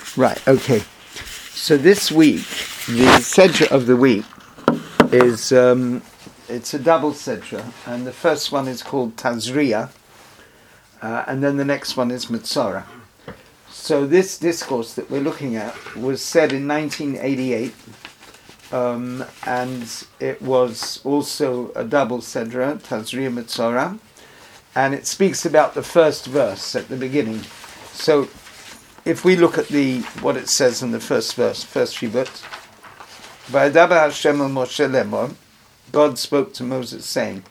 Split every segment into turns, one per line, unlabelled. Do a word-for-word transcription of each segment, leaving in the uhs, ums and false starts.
Right, okay. So this week, the Sedra of the week is, um, it's a double Sedra, and the first one is called Tazria, uh, and then the next one is Metzora. So this discourse that we're looking at was said in nineteen eighty-eight, um, and it was also a double Sedra, Tazria Metzora, and it speaks about the first verse at the beginning. So if we look at the what it says in the first verse, first few words, Vaydaber Hashem el Moshe lemor, God spoke to Moses saying,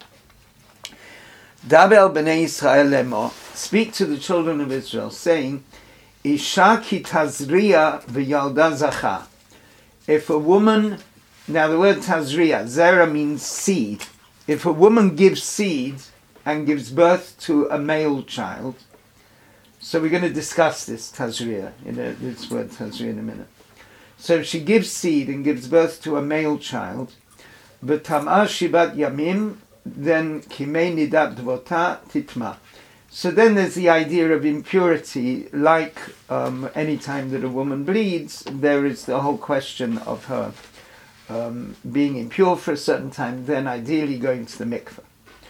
Daber b'nei Yisrael lemor, speak to the children of Israel, saying, Isha ki tazria v'yalda zacha. If a woman, now the word tazria, zera means seed. If a woman gives seed and gives birth to a male child, so we're going to discuss this tazria, you know, this word tazria in a minute. So she gives seed and gives birth to a male child, v'tamar shibat yamim, then kimei nidat dvota titma. So then there's the idea of impurity, like um, any time that a woman bleeds, there is the whole question of her um, being impure for a certain time, then ideally going to the mikveh.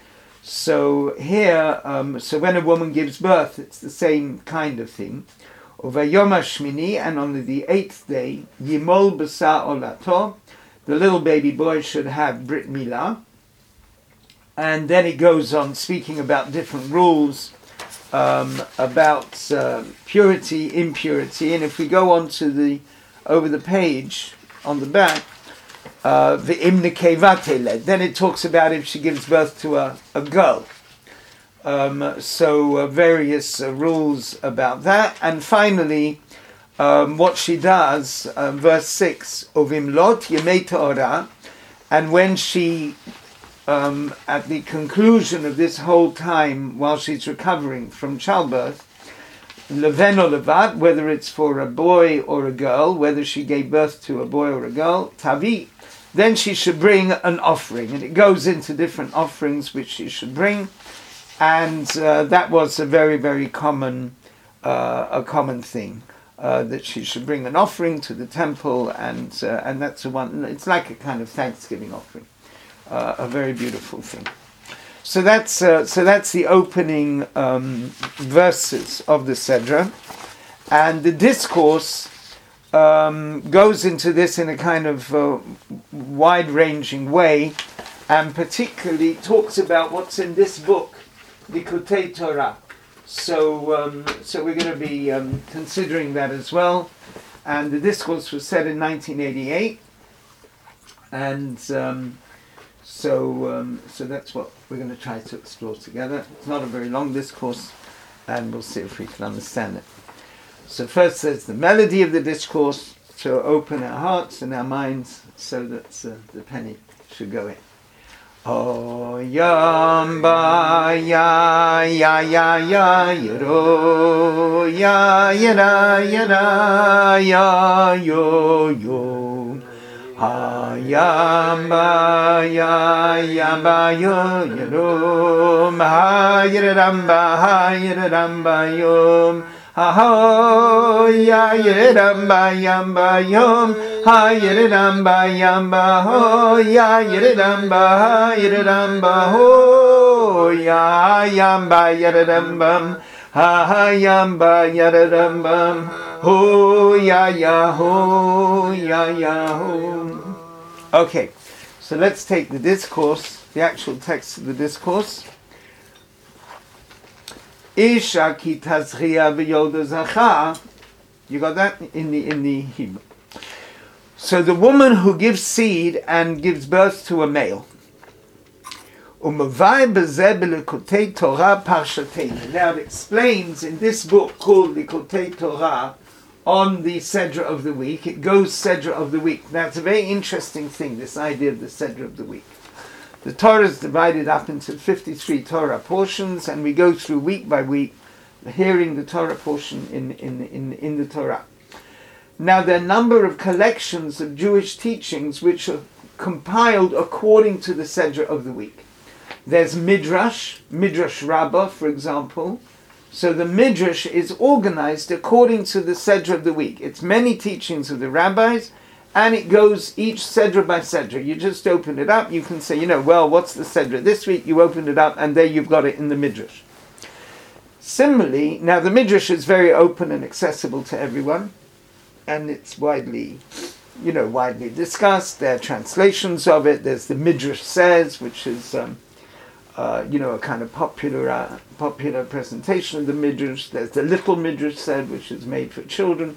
So here, um, so when a woman gives birth, it's the same kind of thing. Vayom hashmini, and on the eighth day, yimol b'sa olato, the little baby boy should have brit milah. And then it goes on speaking about different rules um, about uh, purity, impurity. And if we go on to the, over the page on the back, uh, then it talks about if she gives birth to a, a girl. Um, so uh, various uh, rules about that. And finally, um, what she does, uh, verse six, Ovim lot yemei ta'orah, and when she Um, at the conclusion of this whole time, while she's recovering from childbirth, leven or levat, whether it's for a boy or a girl, whether she gave birth to a boy or a girl, tavi, then she should bring an offering, and it goes into different offerings which she should bring, and uh, that was a very, very common, uh, a common thing. Uh, that she should bring an offering to the temple, and uh, and that's the one. It's like a kind of Thanksgiving offering. Uh, a very beautiful thing. So that's uh, so that's the opening um, verses of the Sedra, and the discourse um, goes into this in a kind of uh, wide-ranging way, and particularly talks about what's in this book, Likutei Torah. So um, so we're going to be um, considering that as well, and the discourse was said in nineteen eighty-eight, and. Um, So um, so that's what we're going to try to explore together. It's not a very long discourse, and we'll see if we can understand it. So first there's the melody of the discourse, to open our hearts and our minds so that uh, the penny should go in. Oh yam ba ya ya ya ya yoro ya ya ya ya yo yo. Hayam ba ya yam ba yo yom ha yiram ba ha yiram ba yom ha ho ya yiram ba yam ba yom ha yiram ba yam ba ho ya yiram ba ha yiram ba ho ya yam ba yiram bam ha ha yam ba yiram bam ho ya ya ho ya ya ho. Okay, so let's take the discourse, the actual text of the discourse. Isha ki tazria v'yolda zacha. You got that in the in the Hebrew. So the woman who gives seed and gives birth to a male. Umavai b'zeh b'likutei Torah parshatein. Now it explains in this book called Likutei Torah, on the Sedra of the week, it goes Sedra of the week. Now it's a very interesting thing, this idea of the Sedra of the week. The Torah is divided up into fifty-three Torah portions, and we go through week by week, hearing the Torah portion in, in, in, in the Torah. Now there are a number of collections of Jewish teachings which are compiled according to the Sedra of the week. There's Midrash, Midrash Rabbah, for example, So the Midrash is organized according to the Sedra of the week. It's many teachings of the rabbis, and it goes each Sedra by Sedra. You just open it up, you can say, you know, well, what's the Sedra this week? You open it up, and there you've got it in the Midrash. Similarly, now the Midrash is very open and accessible to everyone, and it's widely, you know, widely discussed. There are translations of it. There's the Midrash Says, which is, um, uh, you know, a kind of popular uh, popular presentation of the Midrash. There's the Little Midrash Said, which is made for children.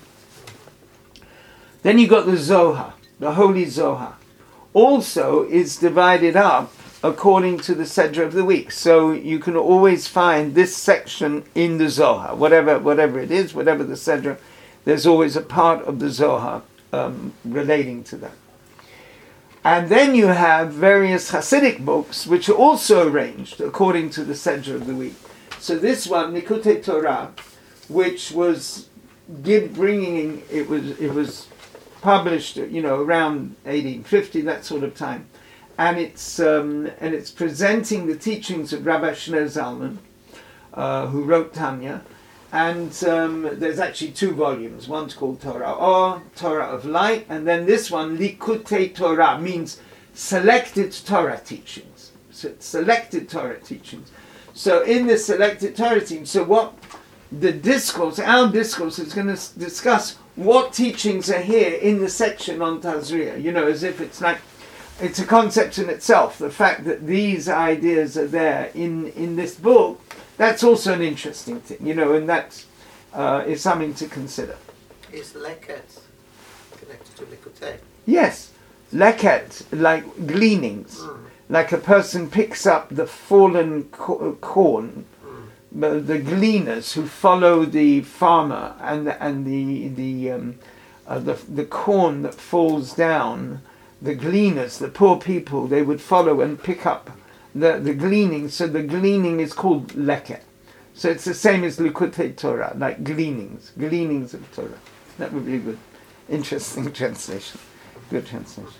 Then you got the Zohar, the Holy Zohar. Also is divided up according to the Sedra of the week. So you can always find this section in the Zohar. Whatever whatever it is, whatever the Sedra, there's always a part of the Zohar um, relating to that. And then you have various Hasidic books, which are also arranged according to the Sedra of the week. So this one, Likutei Torah, which was give, bringing, it was it was published, you know, around eighteen fifty, that sort of time, and it's um, and it's presenting the teachings of Rabbi Shner Zalman, uh, who wrote Tanya, and um, there's actually two volumes. One's called Torah Or, Torah of Light, and then this one, Likutei Torah, means selected Torah teachings. So it's selected Torah teachings. So in the selected Torah teachings, so what the discourse, our discourse is going to discuss what teachings are here in the section on Tazria, you know, as if it's like, it's a concept in itself. The fact that these ideas are there in, in this book, that's also an interesting thing, you know, and that uh, is something to consider.
Is leket connected to Likutei?
Yes, leket, like gleanings, mm. like a person picks up the fallen co- corn, the gleaners who follow the farmer and the, and the the um, uh, the the corn that falls down, the gleaners, the poor people, they would follow and pick up the the gleaning. So the gleaning is called leket. So it's the same as Likutei Torah, like gleanings, gleanings of Torah. That would be a good, interesting translation. Good translation.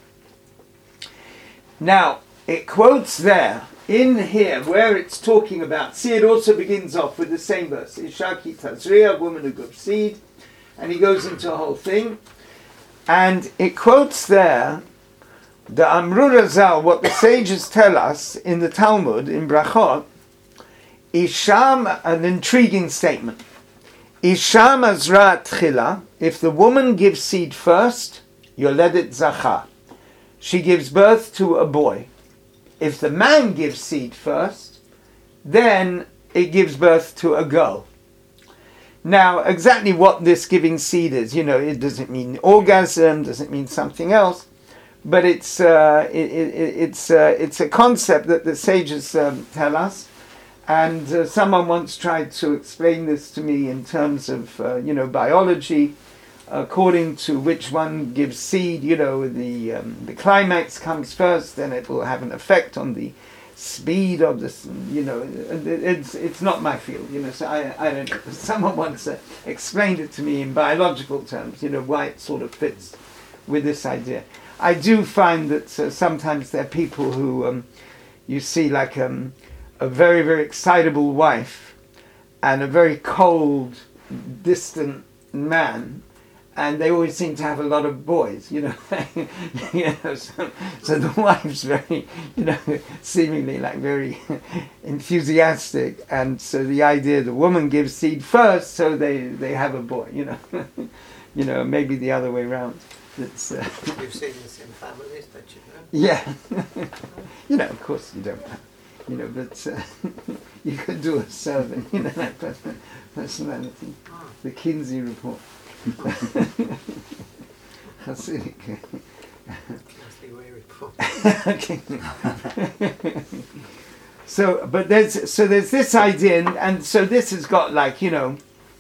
Now it quotes there. In here, where it's talking about, see, it also begins off with the same verse. Isha ki tazria, woman who gives seed, and he goes into a whole thing, and it quotes there the Amru Razal, what the sages tell us in the Talmud in Brachot. Isham, an intriguing statement. Isham azra tchila, if the woman gives seed first, yoledet zachar, she gives birth to a boy. If the man gives seed first, then it gives birth to a girl. Now, exactly what this giving seed is, you know, it doesn't mean orgasm, doesn't mean something else, but it's uh, it, it, it's uh, it's a concept that the sages um, tell us. And uh, someone once tried to explain this to me in terms of uh, you know biology. According to which one gives seed, you know, the um, the climax comes first, then it will have an effect on the speed of this, you know, it's it's not my field, you know, so I, I don't know. Someone once uh, explained it to me in biological terms, you know, why it sort of fits with this idea. I do find that uh, sometimes there are people who, um, you see like um, a very, very excitable wife and a very cold, distant man, and they always seem to have a lot of boys, you know. you know so, so the wife's very, you know, seemingly like very enthusiastic, and so the idea the woman gives seed first, so they, they have a boy, you know. you know, maybe the other way around. It's, uh,
You've seen this in families, don't you know?
Yeah. you know, of course you don't. You know, but uh, you could do a survey, you know, that personality. The Kinsey report. Hasidic. Okay. So, but there's so there's this idea, and, and so this has got like you know,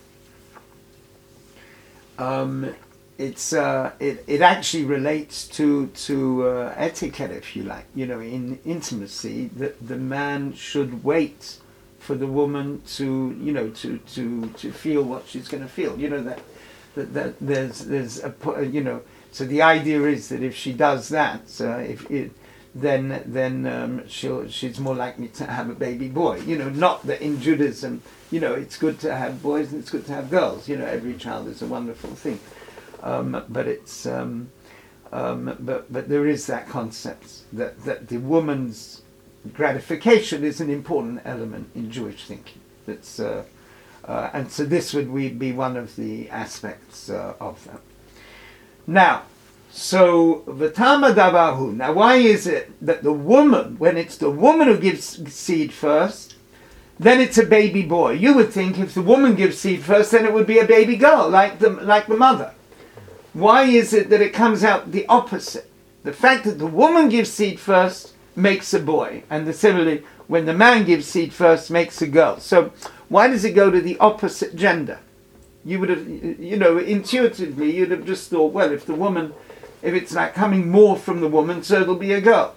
um, it's uh, it it actually relates to to uh, etiquette, if you like. You know, in intimacy, that the man should wait for the woman to you know to to to feel what she's going to feel. You know that. That, that there's there's a you know so the idea is that if she does that uh, if it then then um, she'll she's more likely to have a baby boy. You know, not that in Judaism, you know, it's good to have boys and it's good to have girls. You know, every child is a wonderful thing, um, but it's um, um, but but there is that concept that that the woman's gratification is an important element in Jewish thinking. That's uh, uh, and so this would we be one of the aspects uh, of that. Now. So, Vatama Davahu. Now, why is it that the woman, when it's the woman who gives seed first, then it's a baby boy? You would think if the woman gives seed first, then it would be a baby girl, like the like the mother. Why is it that it comes out the opposite? The fact that the woman gives seed first makes a boy, and the similarly, when the man gives seed first, makes a girl. So, why does it go to the opposite gender? You would have, you know, intuitively, you'd have just thought, well, if the woman. If it's like coming more from the woman, so it'll be a girl.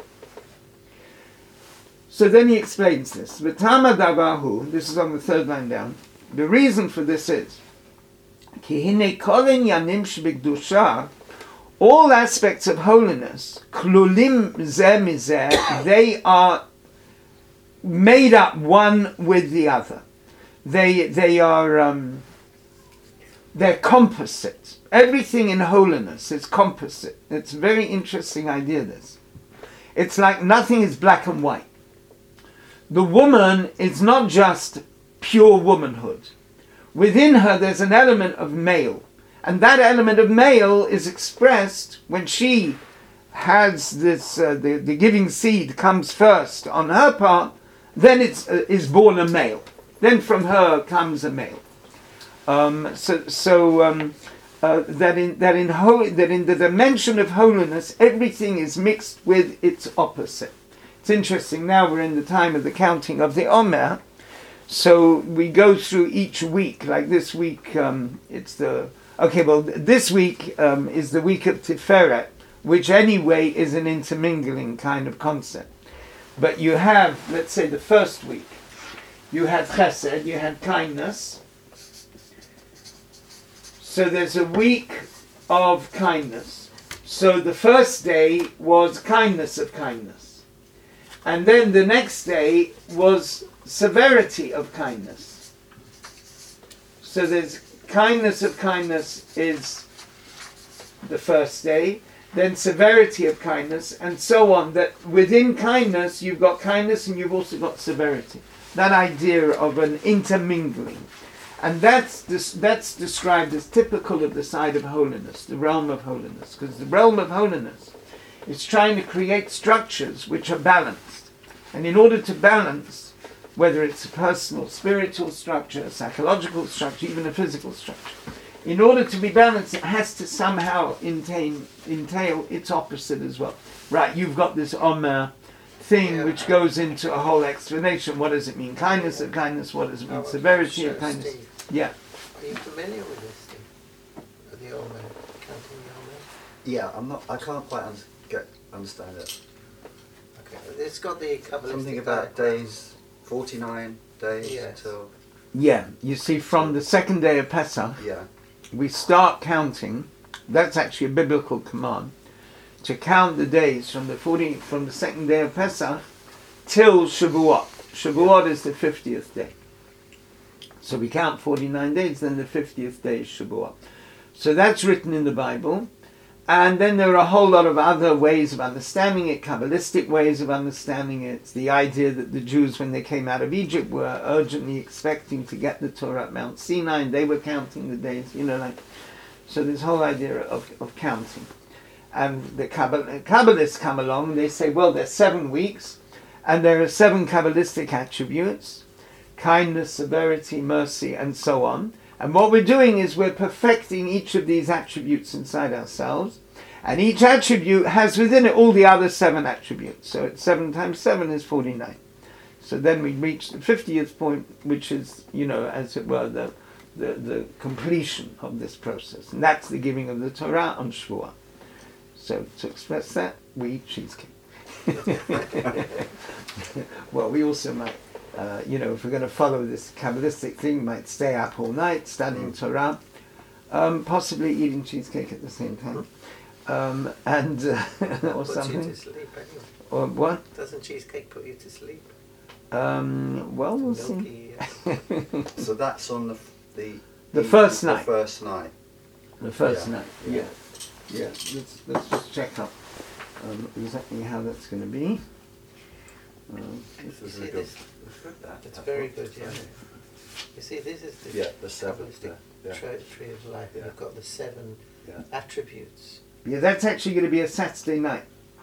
So then he explains this. V'tama davahu, this is on the third line down. The reason for this is, ki hine kolen yanim shebekdusha, all aspects of holiness, klulim zeh mizeh, they are made up one with the other. They they are um, they're composite. Everything in holiness is composite. It's a very interesting idea, this. It's like nothing is black and white. The woman is not just pure womanhood. Within her there's an element of male. And that element of male is expressed when she has this, uh, the, the giving seed comes first on her part, then it's uh, is born a male. Then from her comes a male. Um, so so um, uh, that in that in ho- that in the dimension of holiness, everything is mixed with its opposite. It's interesting. Now we're in the time of the counting of the Omer, so we go through each week. Like this week, um, it's the okay. Well, this week um, is the week of Tiferet, which anyway is an intermingling kind of concept. But you have, let's say, the first week, you had Chesed, you had kindness. So there's a week of kindness. So the first day was kindness of kindness. And then the next day was severity of kindness. So there's kindness of kindness is the first day, then severity of kindness, and so on. That within kindness you've got kindness and you've also got severity. That idea of an intermingling. And that's this, that's described as typical of the side of holiness, the realm of holiness. Because the realm of holiness is trying to create structures which are balanced. And in order to balance, whether it's a personal, spiritual structure, a psychological structure, even a physical structure, in order to be balanced, it has to somehow entail, entail its opposite as well. Right, you've got this Omer thing which goes into a whole explanation. What does it mean? Kindness of kindness, what does it mean? Severity of kindness. Yeah.
Are you familiar with this thing? The Omer, counting the Omer?
Yeah, I'm not. I can't quite un- get understand it.
Okay, it's got the Kabbalistic
Something about
diagram.
days, forty-nine days
Yes.
till.
Yeah, you see, from the second day of Pesach,
Yeah.
we start counting. That's actually a biblical command to count the days from the forty from the second day of Pesach till Shavuot. Shavuot is the fiftieth day. So we count forty-nine days, then the fiftieth day is Shavuot. So that's written in the Bible. And then there are a whole lot of other ways of understanding it, Kabbalistic ways of understanding it. It's the idea that the Jews, when they came out of Egypt, were urgently expecting to get the Torah at Mount Sinai, and they were counting the days, you know, like. So this whole idea of, of counting. And the Kabbal- Kabbalists come along and they say, well, there's seven weeks, and there are seven Kabbalistic attributes: kindness, severity, mercy, and so on. And what we're doing is we're perfecting each of these attributes inside ourselves, and each attribute has within it all the other seven attributes. So it's seven times seven is forty-nine. So then we reach the fiftieth point, which is, you know, as it were, the, the, the completion of this process. And that's the giving of the Torah on Shavuot. So to express that, we eat cheesecake. Well, we also might, uh, you know, if we're going to follow this Kabbalistic thing, might stay up all night studying mm. Torah, um, possibly eating cheesecake at the same time, um, and uh, or
Puts
something.
you to sleep anyway.
or what?
Doesn't cheesecake put you to sleep?
Um, well, we'll see.
Milky, uh,
So that's on the f- the
The
eve-
first
the
night.
first night.
The first
Yeah.
night. Yeah. Yeah. Let's, let's just check up um, exactly how that's going to be. Um,
This is
See
a good.
this?
It's good. That.
It's
I
very
thought.
good, yeah. You see, this is the
Yeah, the seventh.
Kabbalistic
Yeah.
tree, tree of life.
Yeah.
You've got the seven
Yeah.
attributes.
yeah, that's actually going to be a Saturday night.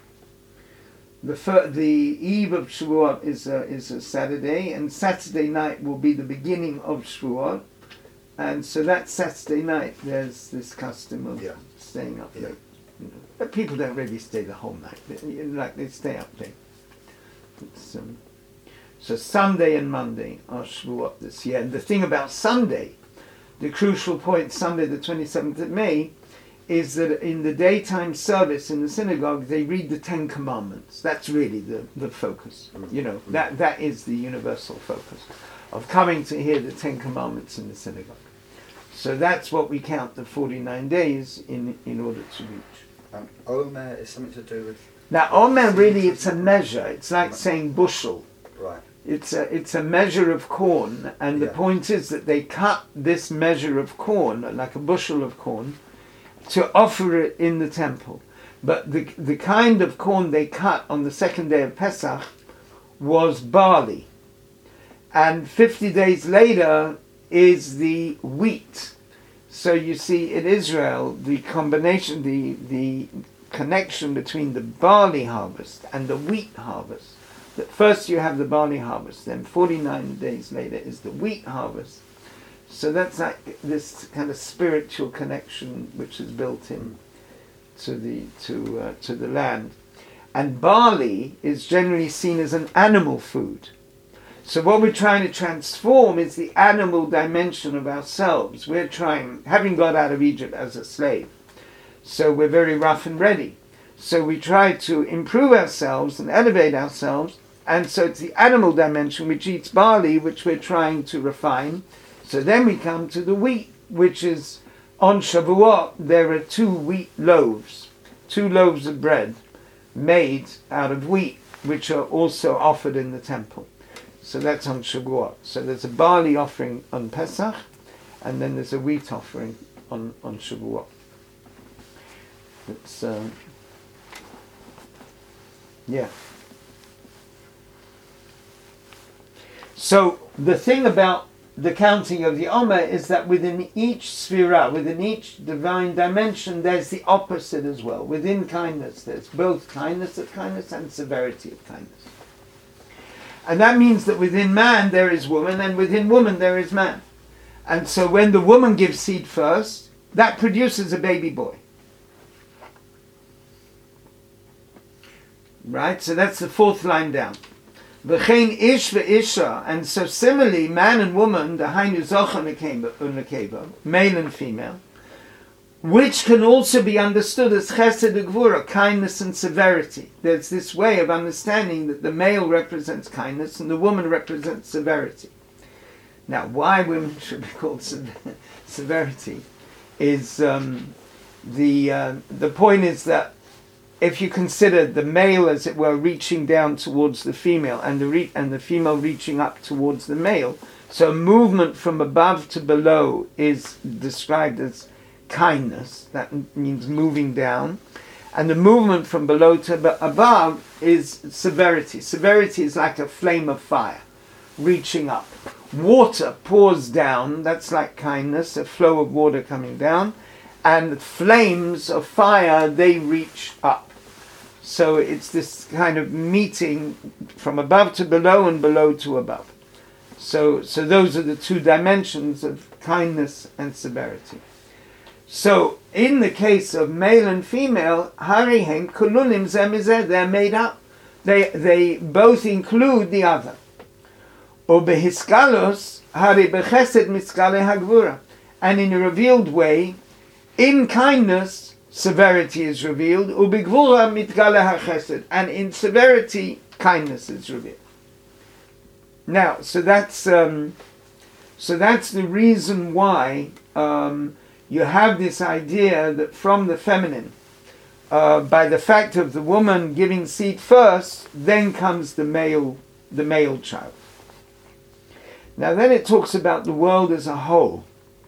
The fir- the eve of Shavuot is a, is a Saturday, and Saturday night will be the beginning of Shavuot. And so that Saturday night, there's this custom of
Yeah.
staying up
Yeah.
late. You know. But people don't really stay the whole night. They, you know, like they stay up late. It's, um, so Sunday and Monday are Shavuot this year. And the thing about Sunday, the crucial point, Sunday the twenty-seventh of May, is that in the daytime service in the synagogue, they read the Ten Commandments. That's really the, the focus. You know, that, that is the universal focus of coming to hear the Ten Commandments in the synagogue. So that's what we count the forty-nine days in, in order to reach.
Um, Omer is something to do with
Now, Omer really, it's a measure. It's like saying bushel.
right.
It's a, it's a measure of corn, and the
Yeah.
point is that they cut this measure of corn, like a bushel of corn, to offer it in the temple. But the, the kind of corn they cut on the second day of Pesach was barley. And fifty days later is the wheat. So you see, in Israel, the combination, the, the connection between the barley harvest and the wheat harvest. That first you have the barley harvest, then forty-nine days later is the wheat harvest. So that's like this kind of spiritual connection which is built in to the to uh, to the land. And barley is generally seen as an animal food. So what we're trying to transform is the animal dimension of ourselves. We're trying, having got out of Egypt as a slave, so we're very rough and ready. So we try to improve ourselves and elevate ourselves, and so it's the animal dimension which eats barley, which we're trying to refine. So then we come to the wheat, which is on Shavuot, there are two wheat loaves, two loaves of bread made out of wheat, which are also offered in the temple. So that's on Shavuot. So there's a barley offering on Pesach, and then there's a wheat offering on, on Shavuot. It's, uh, yeah. So the thing about the counting of the Omer is that within each sphera, within each divine dimension, there's the opposite as well. Within kindness, there's both kindness of kindness and severity of kindness. And that means that within man there is woman, and within woman there is man. And so when the woman gives seed first, that produces a baby boy. Right? So that's the fourth line down. V'chein ish ve'isha, and so similarly, man and woman, the hainu zocha unekeva, male and female, which can also be understood as chesed and gvura, kindness and severity. There's this way of understanding that the male represents kindness and the woman represents severity. Now, why women should be called se- severity is um, the uh, the point is that if you consider the male, as it were, reaching down towards the female, and the re- and the female reaching up towards the male, so movement from above to below is described as kindness. That m- means moving down, and the movement from below to ab- above is severity. Severity is like a flame of fire, reaching up. Water pours down. That's like kindness, a flow of water coming down. And flames of fire, they reach up. So it's this kind of meeting from above to below and below to above. So, so those are the two dimensions of kindness and severity. So in the case of male and female, harihen kululim zemizeh, they're made up. They they both include the other. Ubehiskalos hari bechesed miskale hagvura, and in a revealed way, in kindness, severity is revealed. Ubigvura mitgale hachesed, and in severity, kindness is revealed. Now, so that's um, so that's the reason why um, you have this idea that from the feminine, uh, by the fact of the woman giving seed first, then comes the male, the male child. Now then it talks about the world as a whole.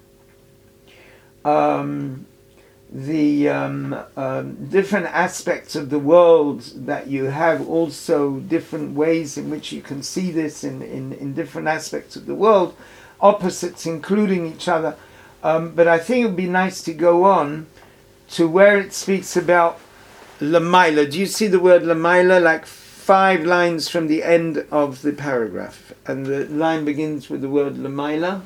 Um, the um, um, different aspects of the world that you have, also different ways in which you can see this in, in, in different aspects of the world, opposites including each other. Um, but I think it would be nice to go on to where it speaks about Lamaila. Do you see the word Lamaila? Like five lines from the end of the paragraph. And the line begins with the word Lamaila.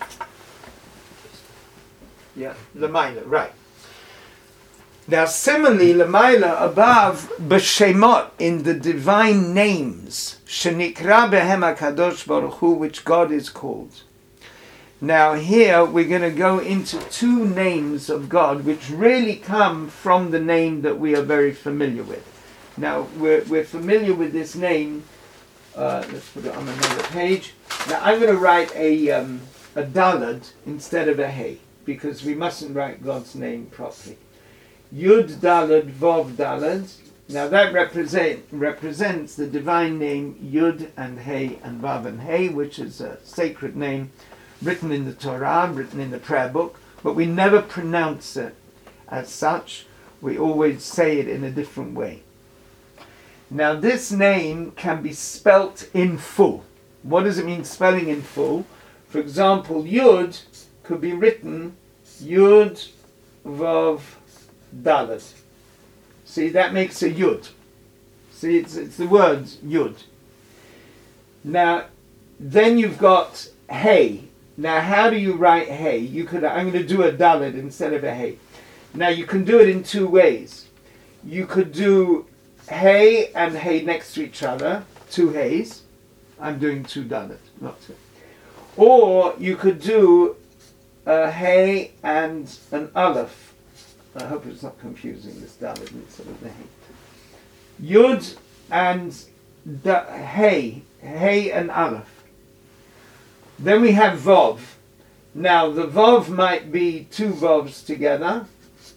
Yeah, Lamaila, right. Now, similarly, Lamaila above, b'shemot, in the divine names, shenikra behem HaKadosh Baruch Hu, which God is called. Now, here we're going to go into two names of God, which really come from the name that we are very familiar with. Now, we're, we're familiar with this name. Uh, let's put it on another page. Now, I'm going to write a, um, a dalad instead of a hey, because we mustn't write God's name properly. Yud Dalad Vov Dalad. Now that represent, represents the divine name Yud and Hey and Vav and Hey, which is a sacred name written in the Torah, written in the prayer book, but we never pronounce it as such. We always say it in a different way. Now this name can be spelt in full. What does it mean spelling in full? For example, Yud could be written Yud Vav Dalad. See, that makes a Yud. See, it's, it's the word Yud. Now, then you've got Hey. Now, how do you write Hey? You could. I'm going to do a Dalad instead of a Hey. Now, you can do it in two ways. You could do Hey and Hey next to each other, two Heys. I'm doing two Dalad, not two. Or you could do a Hey and an Aleph. I hope it's not confusing, this Dalad instead of the Hey. Yud and da- Hey, Hey and Aleph. Then we have Vov. Now the Vov might be two Vovs together,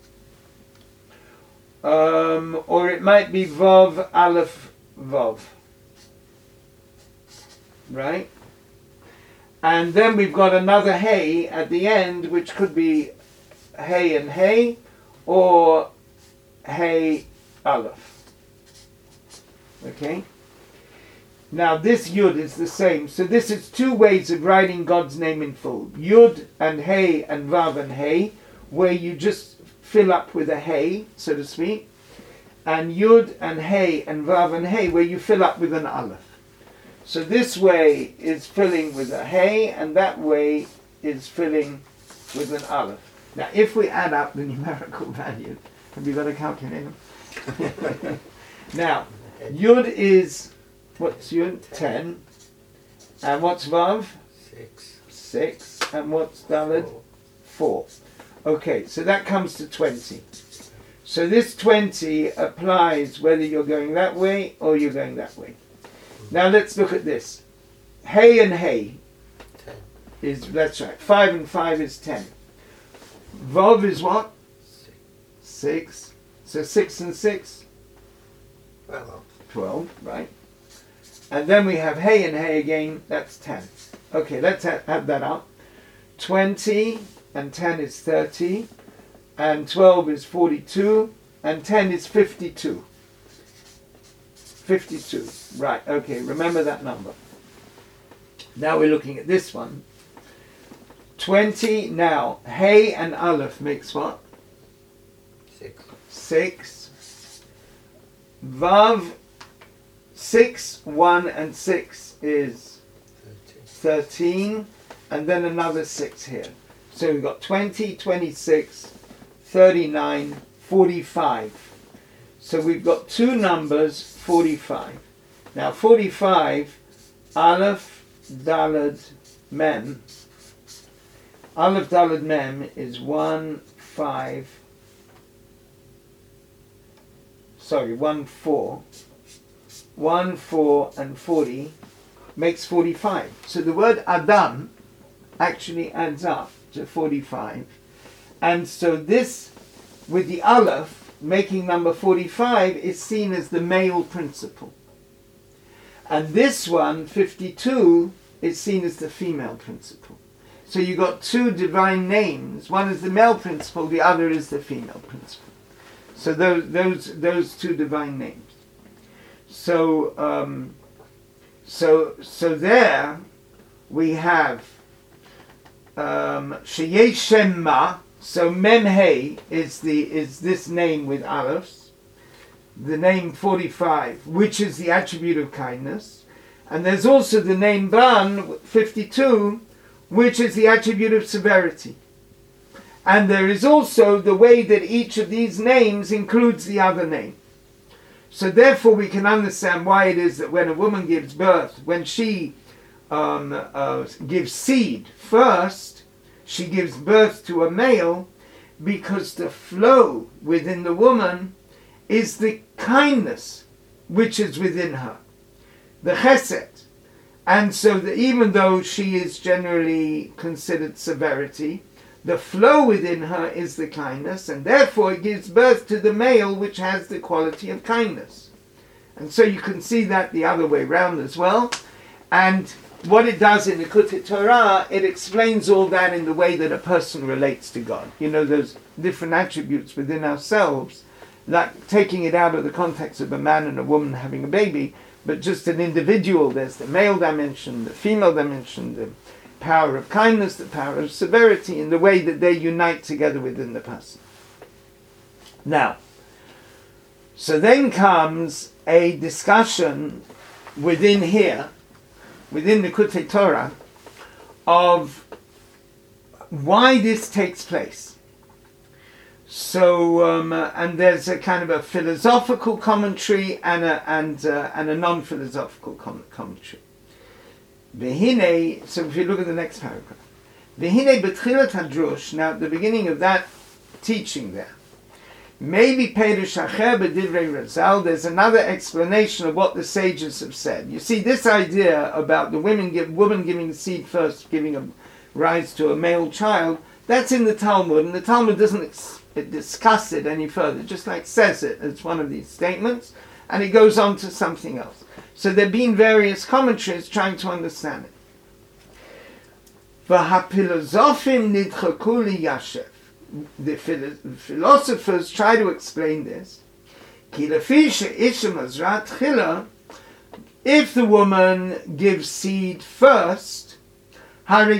um, or it might be Vov, Aleph, Vov. Right? And then we've got another Hey at the end, which could be Hey and Hey, or Hey Aleph. Okay? Now this Yud is the same. So this is two ways of writing God's name in full. Yud and Hey and Vav and Hey, where you just fill up with a Hey, so to speak. And Yud and Hey and Vav and Hey, where you fill up with an Aleph. So this way is filling with a Hey, and that way is filling with an Aleph. Now, if we add up the numerical value, have you got a calculator? Now, Yud is, what's Yud? ten. And what's Vav?
Six.
Six. And what's Dalad? Four. Okay, so that comes to twenty. So this twenty applies whether you're going that way or you're going that way. Now let's look at this. Hey and Hey
Ten.
is, that's right, five and five is ten. Vav is what?
Six.
Six. So six and six?
Well,
Twelve, right? And then we have Hey and Hey again, that's ten. Okay, let's add, add that up. Twenty and ten is thirty, and twelve is forty-two, and ten is fifty-two. fifty-two, right, okay, remember that number. Now we're looking at this one. twenty, now, Hey and Aleph makes what?
six.
Six. Vav, six, one and six is
Thirty.
thirteen, and then another six here. So we've got twenty, twenty-six, thirty-nine, forty-five. So we've got two numbers, forty-five. Now forty-five, Aleph, Dalad, Mem. Aleph, Dalad, Mem is one, five, sorry, one, four. one, four, and forty makes forty-five. So the word Adam actually adds up to forty-five. And so this, with the Aleph, making number forty-five, is seen as the male principle. And this one, fifty-two, is seen as the female principle. So you got two divine names. One is the male principle, the other is the female principle. So those those those two divine names. So um, so so there we have um, Sheyesh Shem Ma. So Memhei is the is this name with Aleph, the name forty-five, which is the attribute of kindness, and there's also the name Ban fifty-two, which is the attribute of severity. And there is also the way that each of these names includes the other name. So therefore we can understand why it is that when a woman gives birth, when she um, uh, gives seed first, she gives birth to a male, because the flow within the woman is the kindness which is within her, the chesed. And so that even though she is generally considered severity, the flow within her is the kindness, and therefore it gives birth to the male which has the quality of kindness. And so you can see that the other way round as well. And what it does in the Likutei Torah, it explains all that in the way that a person relates to God. You know, those different attributes within ourselves, like taking it out of the context of a man and a woman having a baby, but just an individual. There's the male dimension, the female dimension, the power of kindness, the power of severity, in the way that they unite together within the person. Now, so then comes a discussion within here, within the Likutei Torah, of why this takes place. So, um, uh, and there's a kind of a philosophical commentary and a and uh, and a non-philosophical com- commentary. V'hinei, so if you look at the next paragraph, V'hinei b'tchilat hadrush. Now, at the beginning of that teaching, there, maybe Perush Acher b'divrei Razal. There's another explanation of what the sages have said. You see, this idea about the women give woman giving the seed first, giving a rise to a male child. That's in the Talmud, and the Talmud doesn't ex- discuss it any further, just like says it. It's one of these statements, and it goes on to something else. So there have been various commentaries trying to understand it. V'hapilosofim nidchaku liyashev. The philosophers try to explain this. Ki lefi she'isha mazrat tchila, if the woman gives seed first, then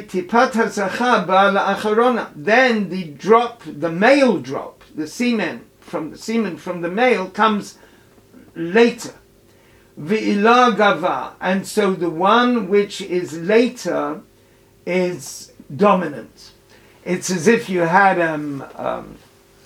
the drop, the male drop, the semen from the semen from the male comes later. Ve'ilah gava, and so the one which is later is dominant. It's as if you had um um,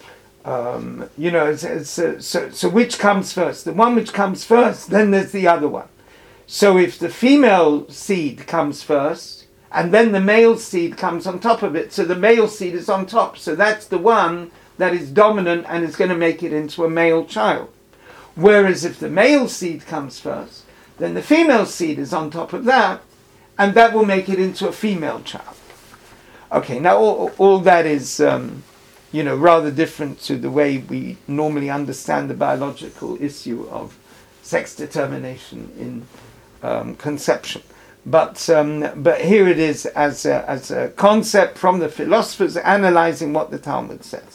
um you know it's, it's, uh, so so which comes first? The one which comes first, then there's the other one. So if the female seed comes first, and then the male seed comes on top of it, so the male seed is on top. So that's the one that is dominant and is going to make it into a male child. Whereas if the male seed comes first, then the female seed is on top of that, and that will make it into a female child. Okay, now all, all that is, um, you know, rather different to the way we normally understand the biological issue of sex determination in um, conception. But um, but here it is as a, as a concept from the philosophers analyzing what the Talmud says.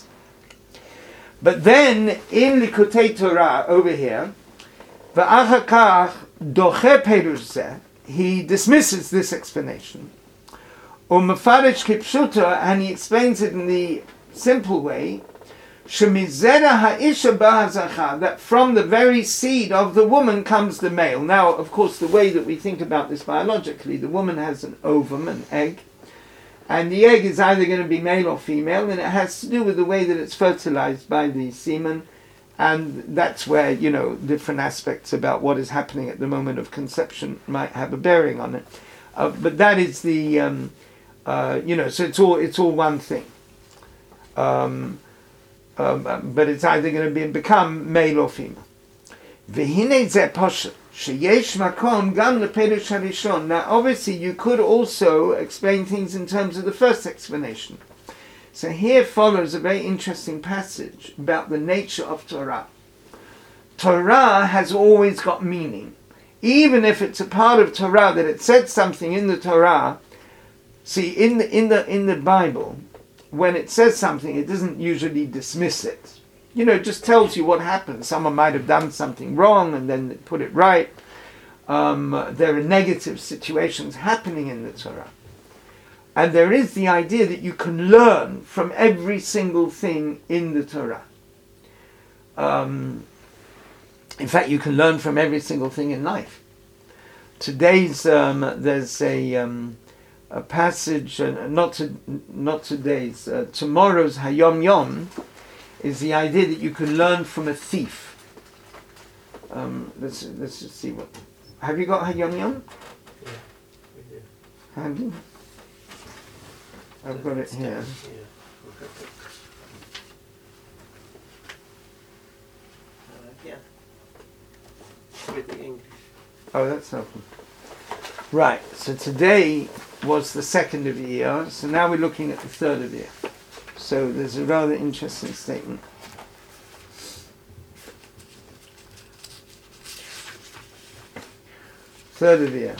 But then in Likutei Torah over here, v'achar kach doche perush zeh, he dismisses this explanation. U'mefarish kipshuta, and he explains it in the simple way, shemizera ha'isha ba'hazacha, that from the very seed of the woman comes the male. Now, of course, the way that we think about this biologically, the woman has an ovum, an egg, and the egg is either going to be male or female, and it has to do with the way that it's fertilized by the semen, and that's where, you know, different aspects about what is happening at the moment of conception might have a bearing on it. Uh, but that is the, um, uh, you know, so it's all it's all one thing. Um, Um, but it's either going to be become male or female. Now, obviously, you could also explain things in terms of the first explanation. So here follows a very interesting passage about the nature of Torah. Torah has always got meaning. Even if it's a part of Torah that it said something in the Torah. See, in the in the in the Bible, when it says something, it doesn't usually dismiss it. You know, it just tells you what happened. Someone might have done something wrong and then they put it right. Um, there are negative situations happening in the Torah. And there is the idea that you can learn from every single thing in the Torah. Um, in fact, you can learn from every single thing in life. Today's, um, there's a, um, a passage, uh, not, to, not today's, uh, tomorrow's Hayom Yom is the idea that you can learn from a thief. Um, let's, let's just see what... Have you got Hayom Yom?
Yeah, we do.
Have you? I've got it
It's
here.
down Uh, yeah. With the English.
Oh, that's helpful. Right, so today was the second of the year, so now we're looking at the third of the year. So there's a rather interesting statement. Third of the year.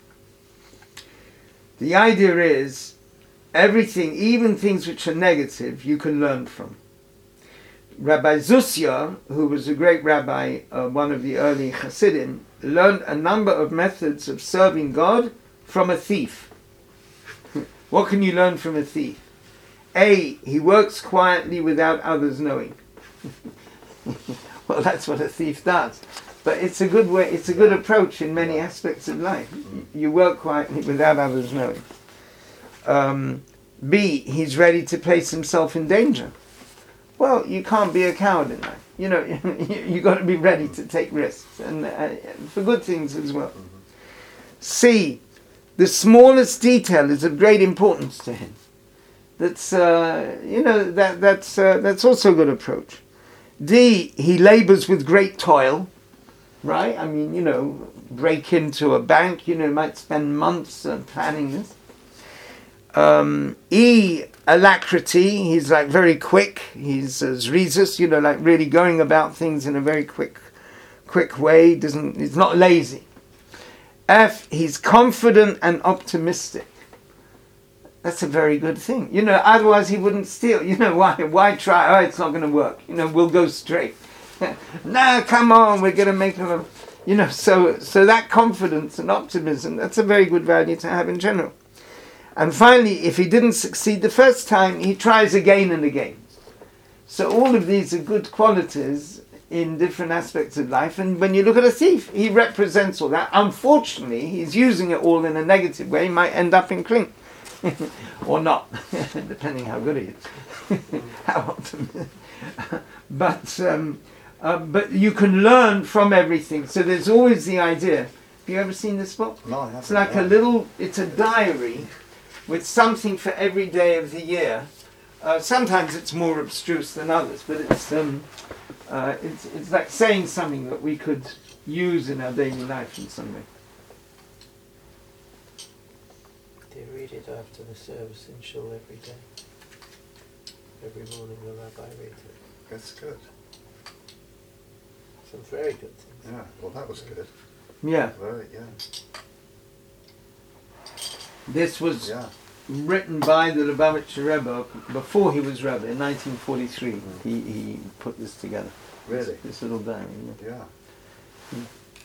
The idea is everything, even things which are negative, you can learn from. Rabbi Zusya, who was a great rabbi, uh, one of the early Hasidim, learned a number of methods of serving God from a thief. What can you learn from a thief? A, he works quietly without others knowing. Well, that's what a thief does. But it's a good way, it's a good approach in many aspects of life. You work quietly without others knowing. Um, B, he's ready to place himself in danger. Well, you can't be a coward in life. You know, you got to be ready to take risks, and uh, for good things as well. C, the smallest detail is of great importance to him. That's uh, you know that that's uh, that's also a good approach. D, he labours with great toil. Right? I mean, you know, break into a bank, you know, might spend months uh, planning this. Um, e, alacrity, he's like very quick, he's uh, zrizus, you know, like really going about things in a very quick, quick way, doesn't, he's not lazy. F, he's confident and optimistic. That's a very good thing. You know, otherwise he wouldn't steal. You know, why, why try? Oh, it's not going to work. You know, we'll go straight. No, come on, we're going to make a, you know, so so that confidence and optimism, that's a very good value to have in general. And finally, if he didn't succeed the first time, he tries again and again. So all of these are good qualities in different aspects of life. And when you look at a thief, he represents all that. Unfortunately, he's using it all in a negative way. He might end up in clink. Or not, depending how good he is. How optimistic. But... Um, Uh, but you can learn from everything. So there's always the idea. Have you ever seen this book?
No, I haven't.
It's like
no.
a little, it's a diary with something for every day of the year. Uh, sometimes it's more abstruse than others, but it's, um, uh, it's, it's like saying something that we could use in our daily life in some way.
They read it after the service in shul every day. Every morning the rabbi reads it.
That's good.
Some very good things.
Yeah, well that was good.
Yeah.
Very, yeah.
This was
Yeah.
written by the Lubavitcher Rebbe before he was Rebbe in nineteen forty-three.
Mm.
He, he put this together.
Really?
This, this little diary. Yeah.
Yeah.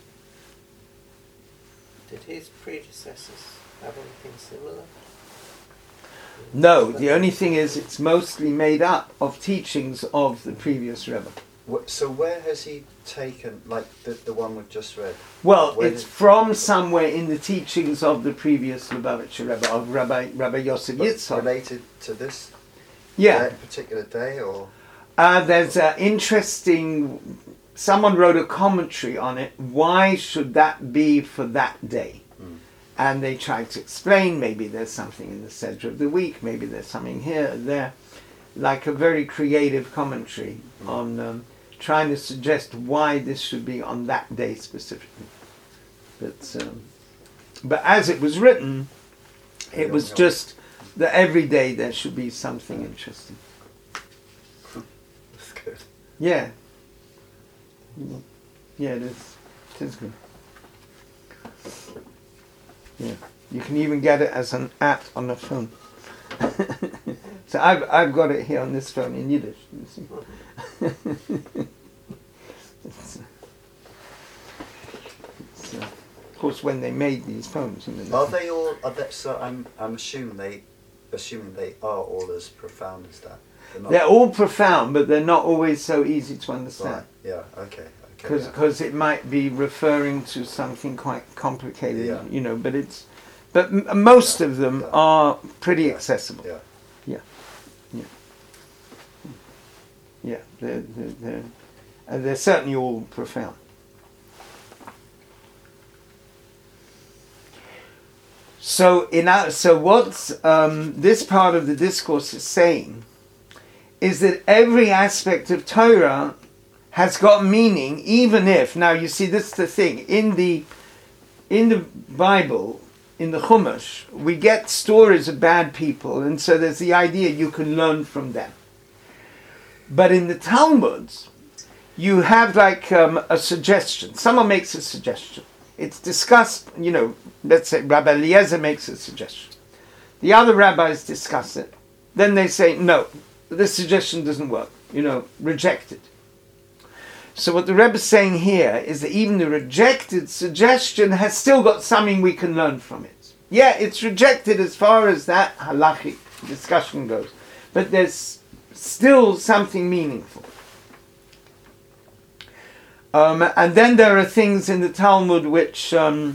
Did his predecessors have anything similar?
No, the only thing is it's mostly made up of teachings of the previous Rebbe.
What, so where has he taken, like the, the one we've just read?
Well,
Where
it's
did-
from somewhere in the teachings of the previous Lubavitcher Rebbe, of Rabbi, Rabbi Yosef
But
Yitzhak.
related to this
Yeah.
day- particular day, or?
Uh, there's an interesting... Someone wrote a commentary on it. Why should that be for that day?
Mm.
And they tried to explain, maybe there's something in the Seder of the week, maybe there's something here and there. Like a very creative commentary
Mm.
on um, trying to suggest why this should be on that day specifically. But, um, but as it was written, it was
Yeah.
just that every day there should be something interesting.
That's good.
Yeah. Yeah, it is. It is good. Yeah. You can even get it as an app on the phone. So I've I've got it here on this phone in Yiddish. You see. it's, uh, it's, uh, of course, when they made these phones, you know,
Are they all? Are they, so I'm I'm assuming they, assuming they are all as profound as that. They're, not,
they're all profound, but they're not always so easy to understand.
right. Yeah. Okay.
Because
Okay. yeah.
it might be referring to something quite complicated,
Yeah.
you know. But it's, but m- most
Yeah.
of them
Yeah.
are pretty
Yeah.
accessible.
Yeah.
Yeah, they're they're they're, and they're certainly all profound. So in our, so what um, this part of the discourse is saying is that every aspect of Torah has got meaning, even if, now you see, this is the thing, in the in the Bible, in the Chumash, we get stories of bad people, and so there's the idea you can learn from them. But in the Talmuds, you have like um, a suggestion. Someone makes a suggestion. It's discussed, you know, let's say Rabbi Eliezer makes a suggestion. The other rabbis discuss it. Then they say, no, this suggestion doesn't work, you know, reject it. So what the Rebbe is saying here is that even the rejected suggestion has still got something we can learn from it. Yeah, it's rejected as far as that halachic discussion goes, but there's still something meaningful. Um, and then there are things in the Talmud which um,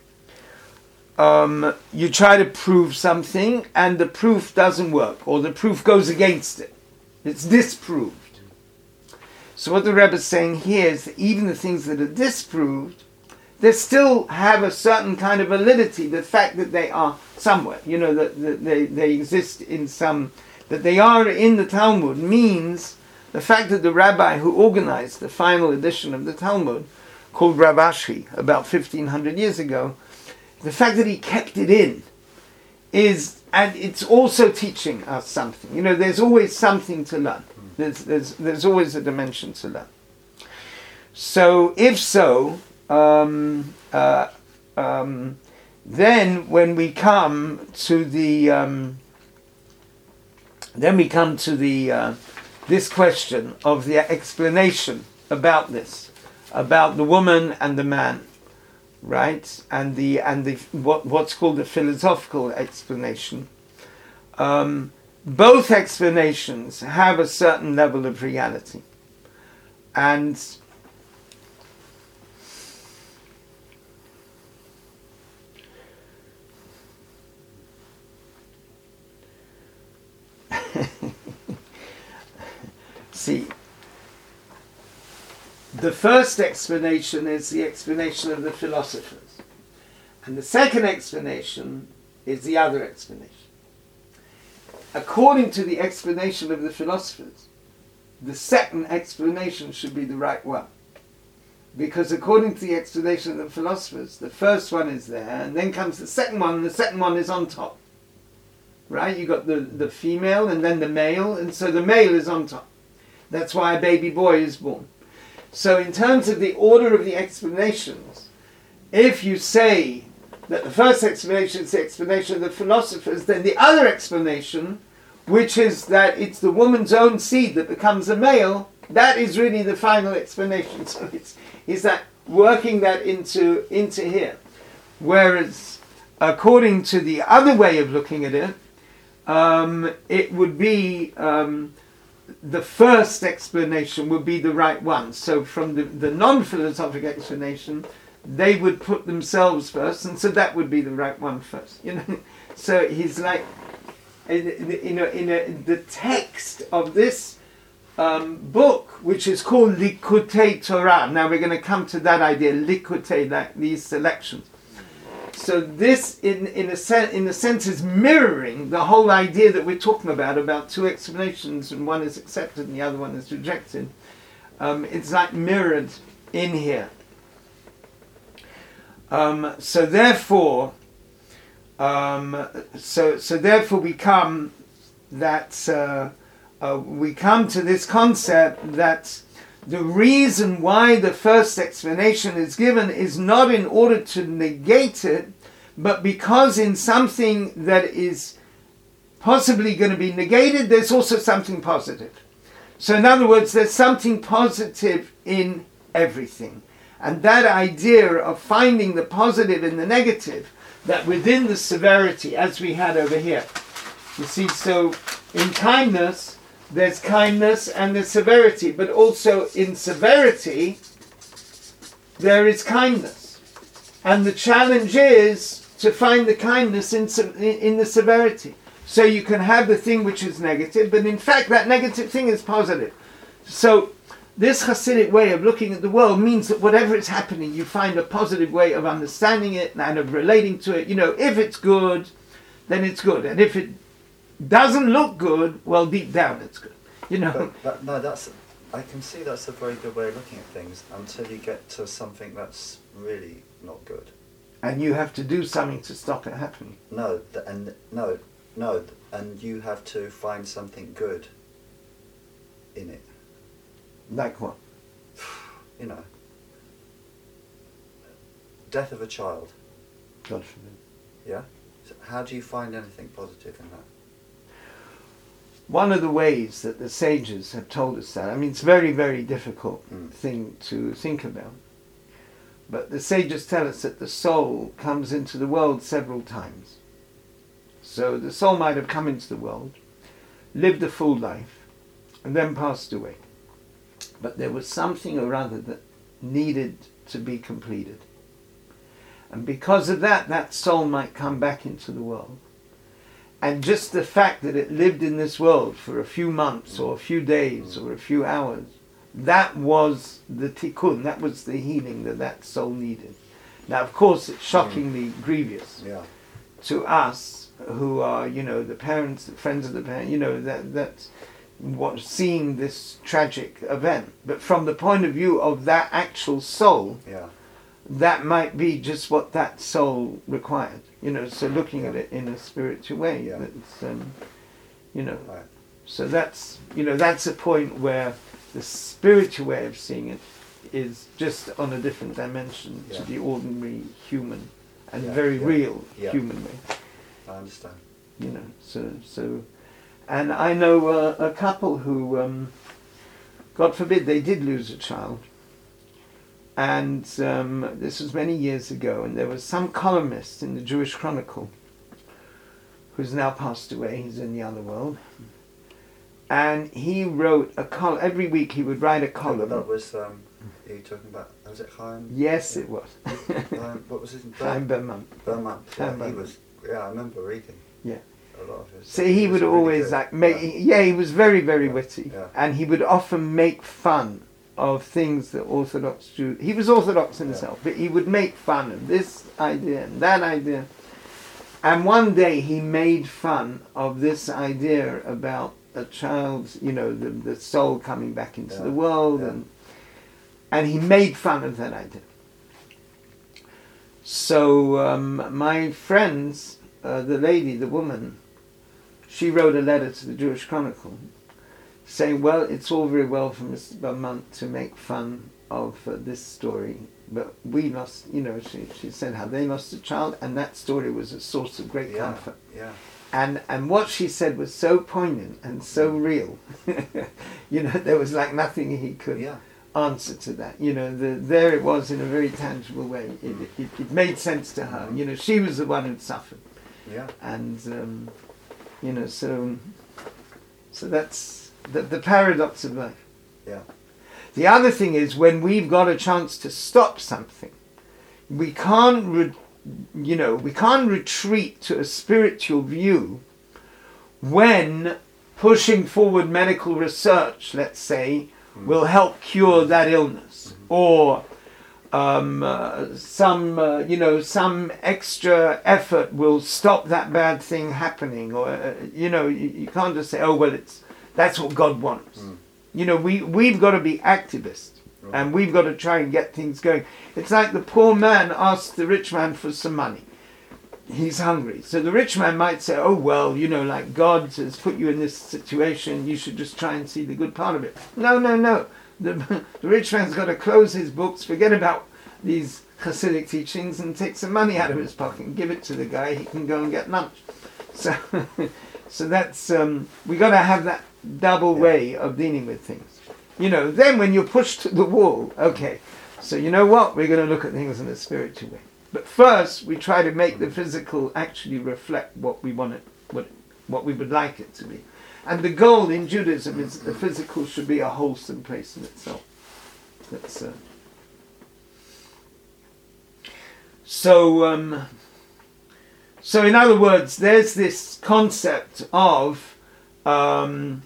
um, you try to prove something and the proof doesn't work, or the proof goes against it. It's disproved. So what the Rebbe is saying here is that even the things that are disproved, they still have a certain kind of validity, the fact that they are somewhere, you know, that, that they, they exist in some, that they are in the Talmud means the fact that the rabbi who organized the final edition of the Talmud, called Rav Ashi, about fifteen hundred years ago, the fact that he kept it in is, and it's also teaching us something. You know, there's always something to learn. There's, there's, there's always a dimension to learn. So, if so, um, uh, um, then when we come to the, um, then we come to the, uh, this question of the explanation about this, about the woman and the man, right? And the and the what what's called the philosophical explanation. Um, both explanations have a certain level of reality, and see, the first explanation is the explanation of the philosophers, and the second explanation is the other explanation. According to the explanation of the philosophers, the second explanation should be the right one. Because according to the explanation of the philosophers, the first one is there, and then comes the second one, and the second one is on top. Right? You got the, the female and then the male, and so the male is on top. That's why a baby boy is born. So in terms of the order of the explanations, if you say that the first explanation is the explanation of the philosophers, then the other explanation, which is that it's the woman's own seed that becomes a male, that is really the final explanation. So it's, it's that working that into, into here. Whereas, according to the other way of looking at it, um, it would be um, the first explanation would be the right one. So from the, the non-philosophic explanation, they would put themselves first, and so that would be the right one first. You know, so he's like, you know, in a, the text of this um, book, which is called Likutei Torah. Now we're going to come to that idea, Likutei, that these selections. So this, in in a sense, in a sense, is mirroring the whole idea that we're talking about about two explanations, and one is accepted and the other one is rejected. Um, it's like mirrored in here. Um, so therefore, Um, so, so therefore we come that uh, uh, we come to this concept that the reason why the first explanation is given is not in order to negate it, but because in something that is possibly going to be negated, there's also something positive. So in other words, there's something positive in everything. And that idea of finding the positive in the negative, that within the severity, as we had over here, you see, so in kindness, there's kindness and there's severity, but also in severity, there is kindness. And the challenge is to find the kindness in, in the severity. So you can have the thing which is negative, but in fact that negative thing is positive. So this Hasidic way of looking at the world means that whatever is happening, you find a positive way of understanding it and of relating to it. You know, if it's good, then it's good. And if it doesn't look good, well, deep down it's good. You know.
But that, no, that's. I can see that's a very good way of looking at things until you get to something that's really not good.
And you have to do something to stop it happening.
No, th- and no, no, and you have to find something good in it.
Like what?
You know, death of a child.
God forbid.
Yeah. So how do you find anything positive in that?
One of the ways that the sages have told us that, I mean, it's a very, very difficult
Mm.
thing to think about. But the sages tell us that the soul comes into the world several times. So the soul might have come into the world, lived a full life, and then passed away. But there was something or other that needed to be completed. And because of that, that soul might come back into the world. And just the fact that it lived in this world for a few months or a few days or a few hours, that was the tikkun, that was the healing that that soul needed. Now, of course, it's shockingly mm. grievous
yeah.
to us who are, you know, the parents, the friends of the parents, you know, that that's what seeing this tragic event. But from the point of view of that actual soul,
yeah.
that might be just what that soul required. You know, so looking yeah. at it in a spiritual way,
yeah.
that's, um, you know,
right.
so that's, you know, that's a point where the spiritual way of seeing it is just on a different dimension yeah. to the ordinary human and
yeah.
very
yeah.
real
yeah.
human way.
I understand.
You know, so, so, and I know uh, a couple who, um, God forbid, they did lose a child. And um, this was many years ago, and there was some columnist in the Jewish Chronicle who's now passed away, he's in the other world, and he wrote a column, every week he would write a column.
That was, um, are you talking about, was it Chaim?
Yes,
yeah.
it was.
Chaim, what was his name?
Chaim Berman.
Berman. Yeah,
Chaim
he was, yeah, I remember reading.
Yeah.
A lot of his.
So he, he would
really
always
good.
like, make,
yeah.
yeah, he was very, very
yeah.
witty,
yeah.
and he would often make fun of things that Orthodox Jews, he was Orthodox himself, yeah. but he would make fun of this idea and that idea. And one day he made fun of this idea about a child's, you know, the, the soul coming back into
yeah.
the world,
yeah.
and and he made fun of that idea. So um, my friends, uh, the lady, the woman, she wrote a letter to the Jewish Chronicle saying, well, it's all very well for Mister Berman to make fun of uh, this story, but we lost, you know, she, she said how they lost a child, and that story was a source of great
yeah.
comfort.
Yeah.
And and what she said was so poignant and so real. You know, there was like nothing he could
yeah.
answer to that. You know, the, there it was in a very tangible way. It, it, it made sense to her. You know, she was the one who'd suffered.
Yeah.
And, um, you know, so so that's the, the paradox of life.
Yeah.
The other thing is when we've got a chance to stop something, we can't, re- you know, we can't retreat to a spiritual view when pushing forward medical research, let's say, mm. will help cure that illness, mm-hmm. or um, uh, some, uh, you know, some extra effort will stop that bad thing happening, or uh, you know, you, you can't just say, oh well, it's that's what God wants. Mm. You know, we we've got to be activists, right. and we've got to try and get things going. It's like the poor man asked the rich man for some money. he's hungry. So the rich man might say, oh, well, you know, like God has put you in this situation, you should just try and see the good part of it. No, no, no. The, the rich man's got to close his books, forget about these Hasidic teachings, and take some money out of his pocket and give it to the guy. He can go and get lunch. So, so that's, um, we got to have that double way of dealing with things. You know, then when you're pushed to the wall, okay, so you know what? We're going to look at things in a spiritual way. But first, we try to make the physical actually reflect what we want it, what what we would like it to be. And the goal in Judaism is that the physical should be a wholesome place in itself. That's uh, so. Um, so, in other words, there's this concept of um,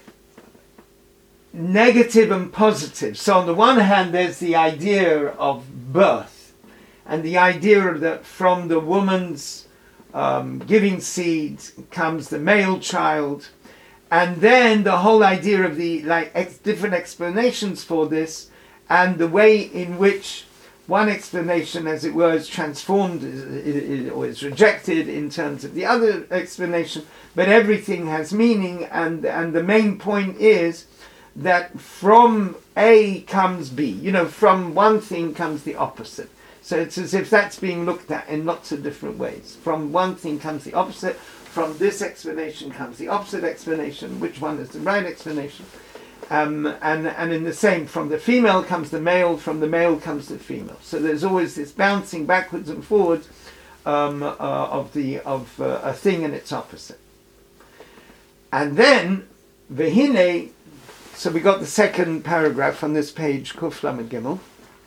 negative and positive. So, on the one hand, there's the idea of birth, and the idea that from the woman's um, giving seed comes the male child. And then the whole idea of the like ex- different explanations for this, and the way in which one explanation, as it were, is transformed is, is, or is rejected in terms of the other explanation, but everything has meaning, and, and the main point is that from A comes B. You know, from one thing comes the opposite. So it's as if that's being looked at in lots of different ways. From one thing comes the opposite. From this explanation comes the opposite explanation. Which one is the right explanation? Um, and, and in the same, from the female comes the male, from the male comes the female. So there's always this bouncing backwards and forwards um, uh, of the of uh, a thing and its opposite. And then, Vehine, so we got the second paragraph on this page, Kuf Lamed Gimel.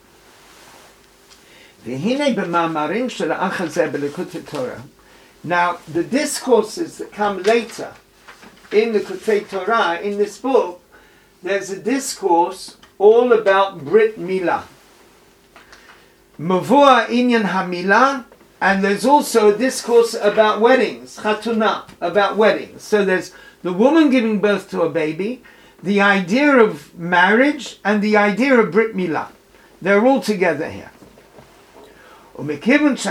Vehine b'ma'amarim shel ha'achazeh b'likutei Torah. Now, the discourses that come later in the Likutei Torah, in this book, there's a discourse all about Brit Milah. Mavua Inyan HaMilah, and there's also a discourse about weddings, Chatunah, about weddings. So there's the woman giving birth to a baby, the idea of marriage, and the idea of Brit Milah. They're all together here. Since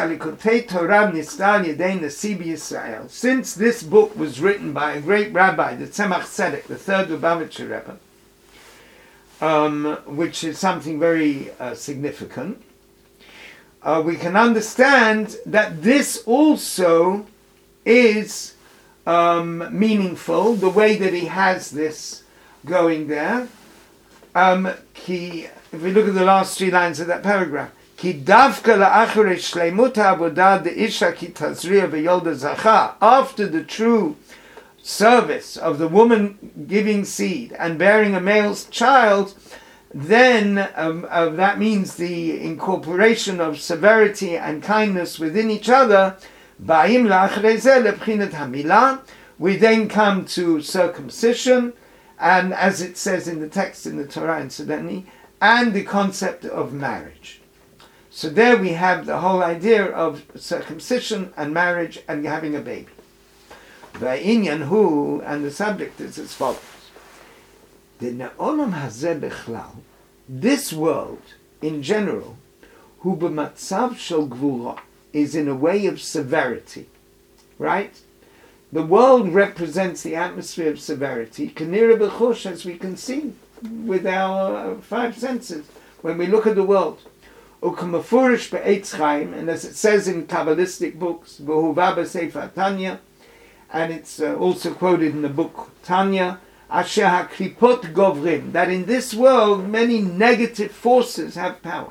this book was written by a great rabbi, the Tzemach Tzedek, the third Lubavitcher Rebbe, um, which is something very uh, significant, uh, we can understand that this also is um, meaningful, the way that he has this going there. Um, ki, if we look at the last three lines of that paragraph, Ki davka la'achere shleimut ha'avodah de'isha ki tazriya v'yolda zacha. After the true service of the woman giving seed and bearing a male child, then um, uh, that means the incorporation of severity and kindness within each other. Ba'im la'achere zeh lebchinet hamilah. We then come to circumcision, and as it says in the text in the Torah incidentally, and the concept of marriage. So there we have the whole idea of circumcision and marriage and having a baby. Va'inyan hu, and the subject is as follows. The ne'olam hazeh bechlal, this world in general, hu b'matzav shel gvura, is in a way of severity. Right? The world represents the atmosphere of severity, kanira b'chush, as we can see with our five senses when we look at the world. Ukamafurish be'etz chaim, and as it says in Kabbalistic books, v'huva b'sefer Tanya, and it's uh, also quoted in the book Tanya, asher haklipot govrim, that in this world many negative forces have power.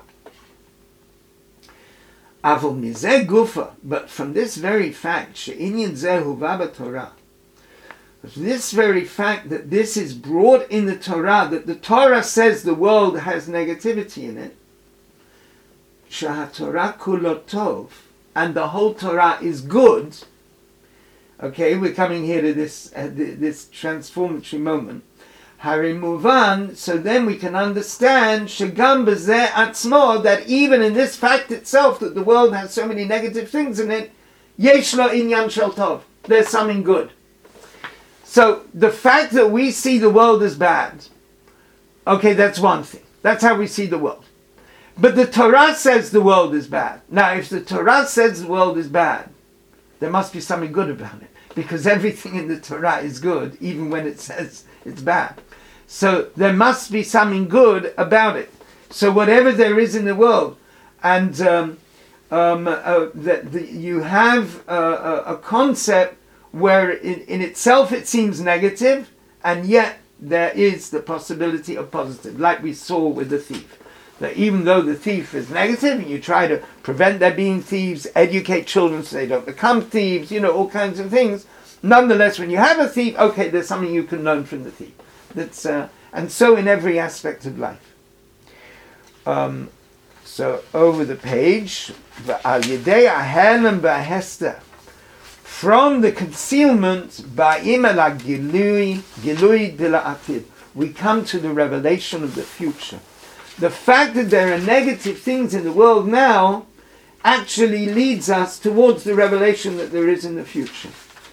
Avol mizeh gufa, but from this very fact, she'inyan zeh huva b'Torah, this very fact that this is brought in the Torah, that the Torah says the world has negativity in it, Shahatorah kulotov, and the whole Torah is good. Okay, we're coming here to this uh, this transformatory moment. Harimuvan, so then we can understand shegam bezeh atzmo, that even in this fact itself, that the world has so many negative things in it, yesh lo inyan shel tov, there's something good. So the fact that we see the world as bad, okay, that's one thing. That's how we see the world. But the Torah says the world is bad. Now, if the Torah says the world is bad, There must be something good about it, because everything in the Torah is good, even when it says it's bad. So there must be something good about it. So whatever there is in the world, and um, um, uh, that the, you have uh, a, a concept where in, in itself it seems negative, and yet there is the possibility of positive, like we saw with the thief. That even though the thief is negative, and you try to prevent there being thieves, educate children so they don't become thieves, you know, all kinds of things, nonetheless, when you have a thief, okay, there's something you can learn from the thief. That's uh, and so in every aspect of life. Um, so over the page, Al Yedei Ahelem Ba'Hester, from the concealment Ba'im Ela Gilui Gilui de La'atid, we come to the revelation of the future. The fact that there are negative things in the world now actually leads us towards the revelation that there is in the future.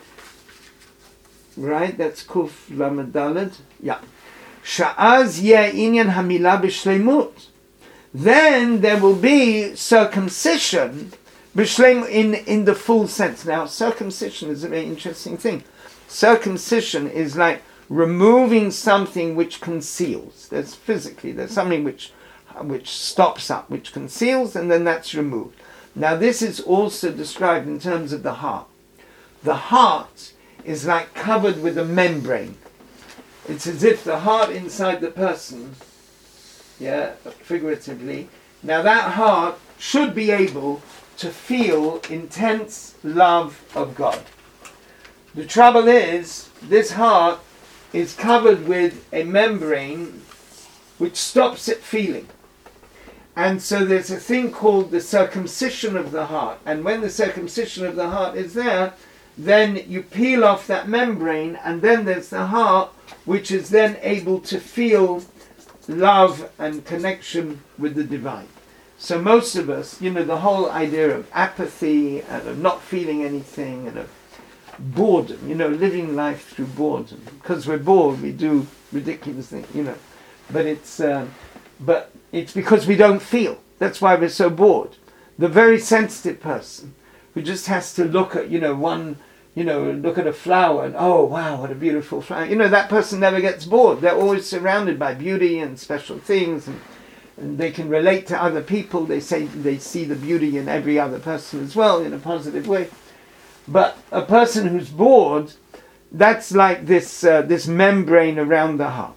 Right? That's Kuf Lamed Daled. Yeah. Sha'az yeh inyan hamila b'shleimut. Then there will be circumcision b'shleim in in the full sense. Now, circumcision is a very interesting thing. Circumcision is like removing something which conceals. There's physically, there's something which which stops up, which conceals, and then that's removed. Now this is also described in terms of the heart. The heart is like covered with a membrane. It's as if the heart inside the person, yeah, figuratively, now that heart should be able to feel intense love of God. The trouble is, this heart is covered with a membrane which stops it feeling. And so there's a thing called the circumcision of the heart. And when the circumcision of the heart is there, then you peel off that membrane, and then there's the heart which is then able to feel love and connection with the divine. So most of us, you know, the whole idea of apathy and of not feeling anything and of boredom, you know, living life through boredom. Because we're bored, we do ridiculous things, you know. But it's uh, but it's because we don't feel. That's why we're so bored. The very sensitive person who just has to look at, you know, one, you know, look at a flower and, oh, wow, what a beautiful flower. You know, that person never gets bored. They're always surrounded by beauty and special things, and, and they can relate to other people. They say they see the beauty in every other person as well in a positive way. But a person who's bored, that's like this uh, this membrane around the heart.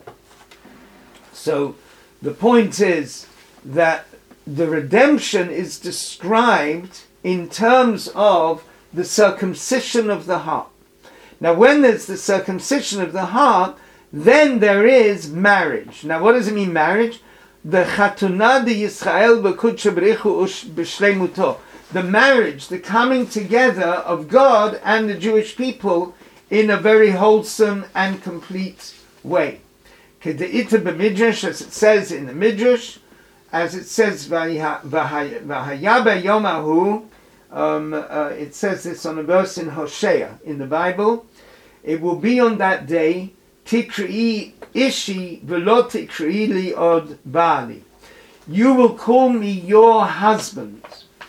So the point is that the redemption is described in terms of the circumcision of the heart. Now when there's the circumcision of the heart, then there is marriage. Now what does it mean, marriage? The chatunah de Yisrael b'kudsha b'richu ush b'shleimuto. The marriage, the coming together of God and the Jewish people in a very wholesome and complete way. Kede'ita b'midrash, as it says in the Midrash, as it says, V'haya b'yom hahu, um, uh, it says this on a verse in Hosea, in the Bible, it will be on that day, Tikri'i ishi v'lo tikri'i li od ba'ali. You will call me your husband,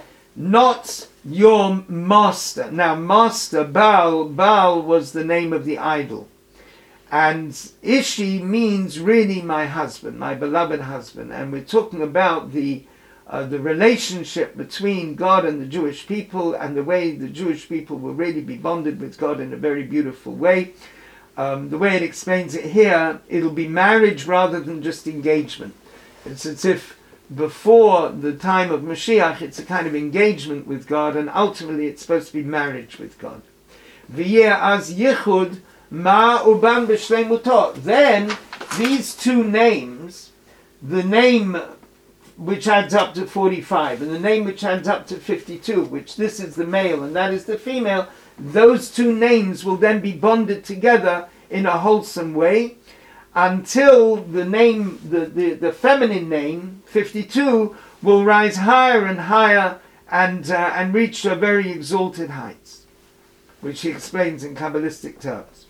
not your master. Now, master, Baal, Baal was the name of the idol. And Ishi means really my husband, my beloved husband. And we're talking about the uh, the relationship between God and the Jewish people, and the way the Jewish people will really be bonded with God in a very beautiful way. Um, the way it explains it here, it'll be marriage rather than just engagement. It's as if before the time of Mashiach, it's a kind of engagement with God, and ultimately it's supposed to be marriage with God. V'yeh az yichud ma uban b'shleimuto. Then these two names, the name which adds up to forty-five, and the name which adds up to fifty-two, which this is the male and that is the female, those two names will then be bonded together in a wholesome way, until the name, the, the, the feminine name, fifty-two, will rise higher and higher and uh, and reach a very exalted heights, which he explains in Kabbalistic terms.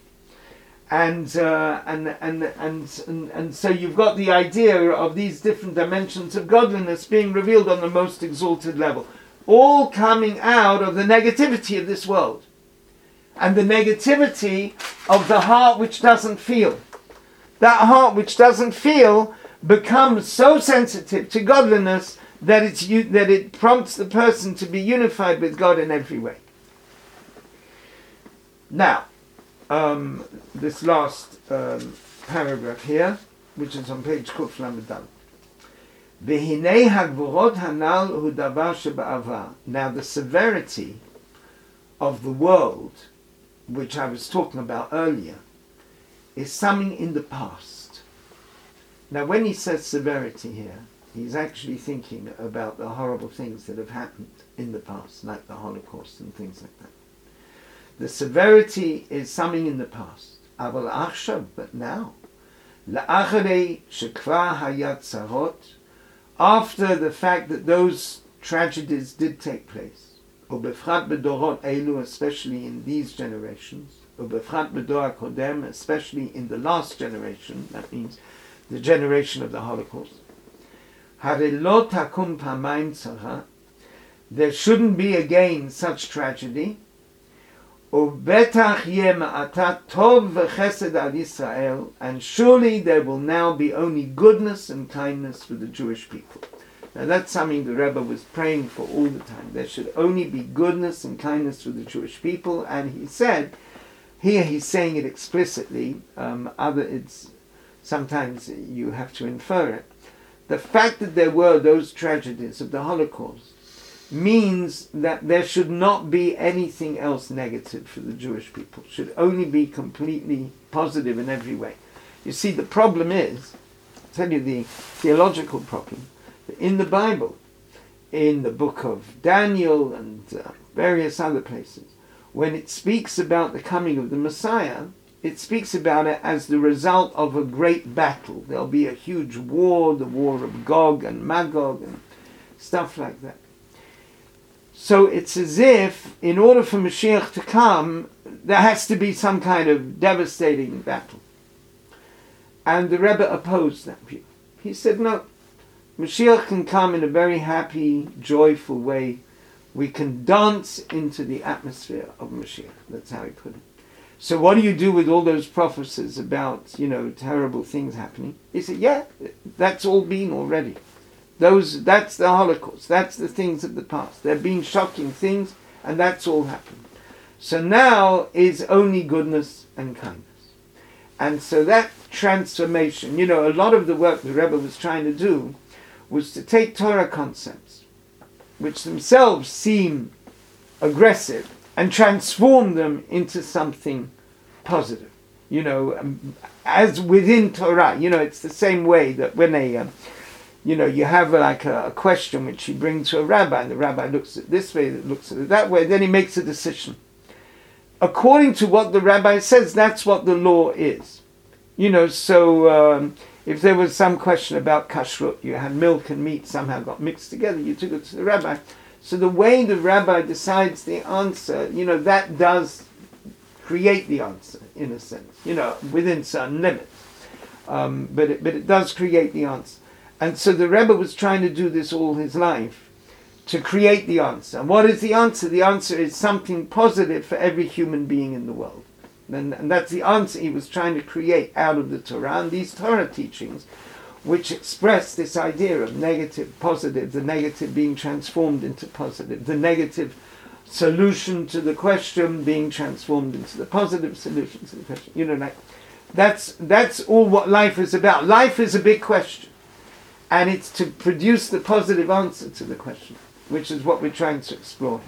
And, uh, and, and, and, and, and so you've got the idea of these different dimensions of godliness being revealed on the most exalted level. all coming out of the negativity of this world and the negativity of the heart which doesn't feel. That heart which doesn't feel becomes so sensitive to godliness that it's that it prompts the person to be unified with God in every way. Now, um, this last um, paragraph here, which is on page Kuf Lamed Daled. V'hinei hagvorot hanal hu davar sheba'avar. Now, the severity of the world, which I was talking about earlier, is something in the past. Now, when he says severity here, he's actually thinking about the horrible things that have happened in the past, like the Holocaust and things like that. The severity is something in the past. Aval achshav, but now, la'acharei shekvar hayat tzarot, after the fact that those tragedies did take place, ubefrat bedorot elu, especially in these generations, ubefrat bedor hakodem, especially in the last generation, that means the generation of the Holocaust, harei lo takum pamayim tzara, there shouldn't be again such tragedy, ubetach yeh ma'atat tov v'chesed al Yisrael, and surely there will now be only goodness and kindness for the Jewish people. Now that's something the Rebbe was praying for all the time. There should only be goodness and kindness for the Jewish people, and he said, here he's saying it explicitly, um, other it's sometimes you have to infer it. The fact that there were those tragedies of the Holocaust means that there should not be anything else negative for the Jewish people. It should only be completely positive in every way. You see, the problem is, I'll tell you the theological problem, that in the Bible, in the book of Daniel and uh, various other places, when it speaks about the coming of the Messiah, it speaks about it as the result of a great battle. There'll be a huge war, the war of Gog and Magog and stuff like that. So it's as if, in order for Mashiach to come, there has to be some kind of devastating battle. And the Rebbe opposed that view. He said, no, Mashiach can come in a very happy, joyful way. We can dance into the atmosphere of Mashiach. That's how he put it. So what do you do with all those prophecies about, you know, terrible things happening? He said, yeah, that's all been already. Those, that's the Holocaust. That's the things of the past. There have been shocking things, and that's all happened. So now is only goodness and kindness. And so that transformation, you know, a lot of the work the Rebbe was trying to do was to take Torah concepts, which themselves seem aggressive, and transform them into something positive. You know, um, as within Torah, you know, it's the same way that when a... Um, You know, you have like a, a question which you bring to a rabbi, and the rabbi looks at it this way, looks at it that way, then he makes a decision. According to what the rabbi says, that's what the law is. You know, so um, if there was some question about kashrut, you had milk and meat somehow got mixed together, you took it to the rabbi. So the way the rabbi decides the answer, you know, that does create the answer, in a sense, you know, within certain limits. Um, but it, but it does create the answer. And so the Rebbe was trying to do this all his life, to create the answer. And what is the answer? The answer is something positive for every human being in the world. And, and that's the answer he was trying to create out of the Torah. And these Torah teachings, which express this idea of negative, positive, the negative being transformed into positive, the negative solution to the question being transformed into the positive solution to the question. You know, like, that's, that's all what life is about. Life is a big question. And it's to produce the positive answer to the question, which is what we're trying to explore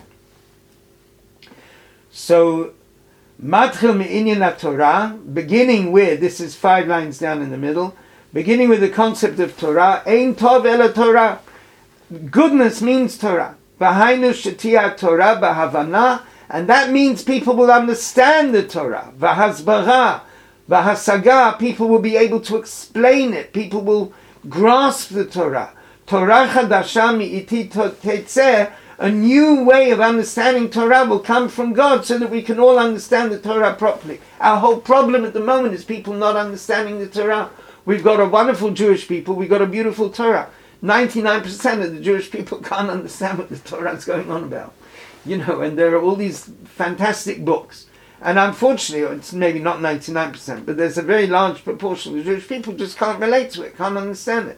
here. So, Matchil Me'inyan Torah, beginning with, this is five lines down in the middle, beginning with the concept of Torah, Ein Tov Ela Torah. Goodness means Torah. V'hainu Shetia Torah B'havana, and that means people will understand the Torah. V'hasbara, V'hasaga, people will be able to explain it. People will grasp the Torah. Torah chadasha mi'iti tetzeh, a new way of understanding Torah will come from God so that we can all understand the Torah properly. Our whole problem at the moment is people not understanding the Torah. We've got a wonderful Jewish people, we've got a beautiful Torah. ninety-nine percent of the Jewish people can't understand what the Torah is going on about. You know, and there are all these fantastic books. And unfortunately, it's maybe not ninety-nine percent, but there's a very large proportion of the Jewish people just can't relate to it, can't understand it.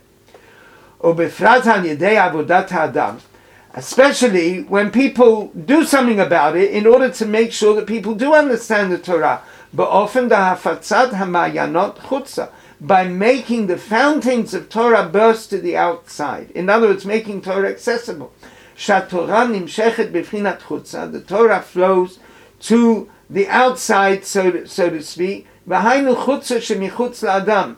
ובפרט על ידי עבודת האדם, especially when people do something about it in order to make sure that people do understand the Torah, באופן דהפצת המעיינות חוצה, by making the fountains of Torah burst to the outside. In other words, making Torah accessible. שהתורה נמשכת בבחינת חוצה, the Torah flows to the outside, so to, so to speak. והיינו חוצה שמחוץ לאדם,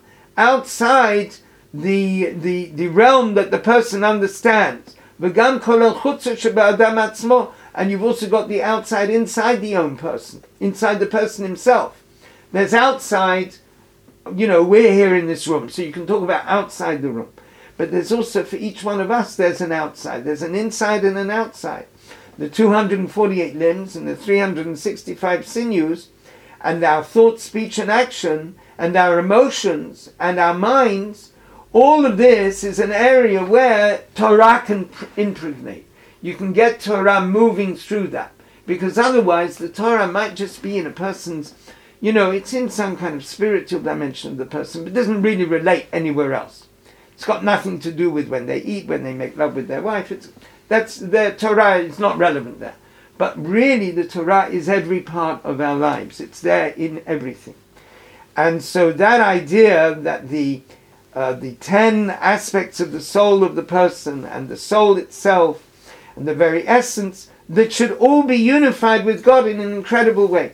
outside the, the, the realm that the person understands. וגם כולל חוצה שבאדם עצמו, and you've also got the outside inside the own person, inside the person himself. There's outside, you know, we're here in this room, so you can talk about outside the room. But there's also, for each one of us, there's an outside. There's an inside and an outside. The two hundred forty-eight limbs and the three hundred sixty-five sinews, and our thought, speech, and action, and our emotions, and our minds, all of this is an area where Torah can impregnate. You can get Torah moving through that. Because otherwise, the Torah might just be in a person's, you know, it's in some kind of spiritual dimension of the person, but it doesn't really relate anywhere else. It's got nothing to do with when they eat, when they make love with their wife. It's, that's their Torah is not relevant there. But really, the Torah is every part of our lives. It's there in everything. And so that idea that the uh, the ten aspects of the soul of the person and the soul itself and the very essence, that should all be unified with God in an incredible way.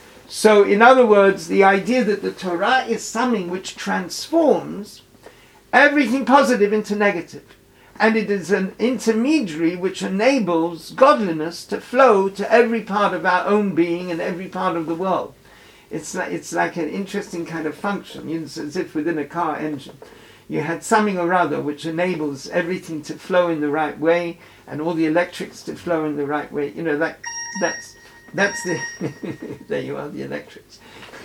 So, in other words, the idea that the Torah is something which transforms everything positive into negative. And it is an intermediary which enables godliness to flow to every part of our own being and every part of the world. It's like, it's like an interesting kind of function. It's as if within a car engine you had something or other which enables everything to flow in the right way and all the electrics to flow in the right way. You know, that, that's, that's the... there you are, the electrics.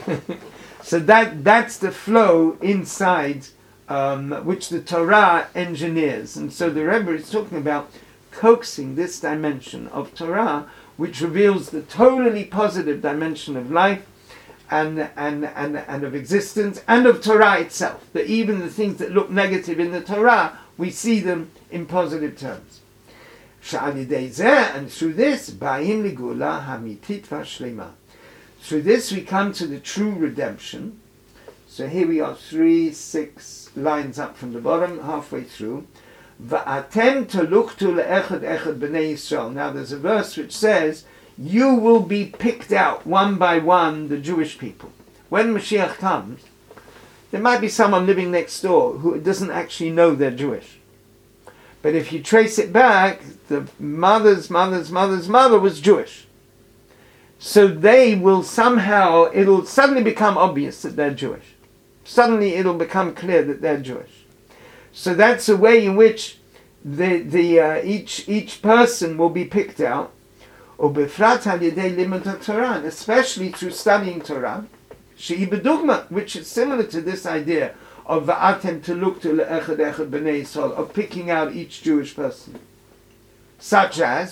So that that's the flow inside Um, which the Torah engineers. And so the Rebbe is talking about coaxing this dimension of Torah, which reveals the totally positive dimension of life and, and, and, and of existence and of Torah itself. That even the things that look negative in the Torah, we see them in positive terms. And through this, through this we come to the true redemption. So here we are, three, six lines up from the bottom, halfway through. Va'atem taluktu le'echad echad b'nei Yisrael. Now there's a verse which says, you will be picked out one by one, the Jewish people. When Mashiach comes, there might be someone living next door who doesn't actually know they're Jewish. But if you trace it back, the mother's mother's mother's mother was Jewish. So they will somehow, it'll suddenly become obvious that they're Jewish. Suddenly it'll become clear that they're Jewish. So that's a way in which the the uh, each each person will be picked out, especially through studying Torah, which is similar to this idea of va'atem teluktu le'echad echad b'nei Yisrael, of picking out each Jewish person. Such as,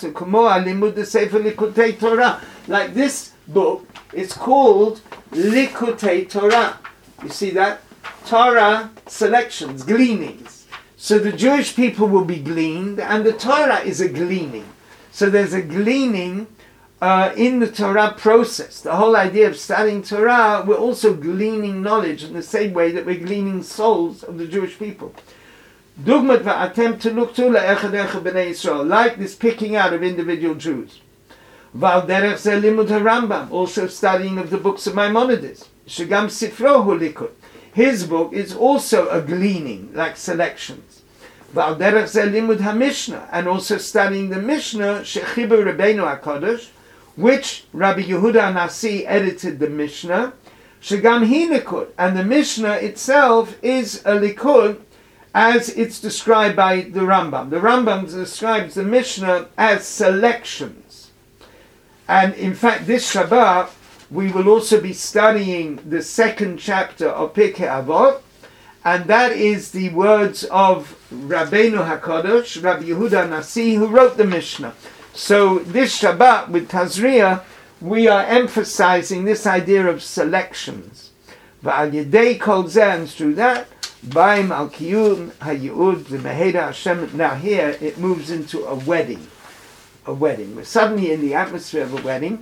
like this book is called Likutei Torah. You see that? Torah selections, gleanings. So the Jewish people will be gleaned, and the Torah is a gleaning. So there's a gleaning uh, in the Torah process. The whole idea of studying Torah, we're also gleaning knowledge in the same way that we're gleaning souls of the Jewish people. Dugmat va'atem teluktu le'echad echad b'nei Yisrael, like this picking out of individual Jews. V'al derech zeh limud HaRambam, also studying of the books of Maimonides. Shegam sifro hu likud, his book is also a gleaning, like selections. V'al derech zeh limud HaMishnah, and also studying the Mishnah, shechiber Rabbeinu HaKadosh, which Rabbi Yehuda Nasi edited the Mishnah. Shegam hi likud, and the Mishnah itself is a likud, as it's described by the Rambam. The Rambam describes the Mishnah as selections. And in fact, this Shabbat, we will also be studying the second chapter of Pirkei Avot, and that is the words of Rabbeinu HaKadosh, Rabbi Yehuda Nasi, who wrote the Mishnah. So this Shabbat with Tazria, we are emphasizing this idea of selections. V'al yedei kol zeh, and through that, Baim al kiyum hayud v'meheda Hashem. Now here it moves into a wedding, a wedding. We're suddenly in the atmosphere of a wedding.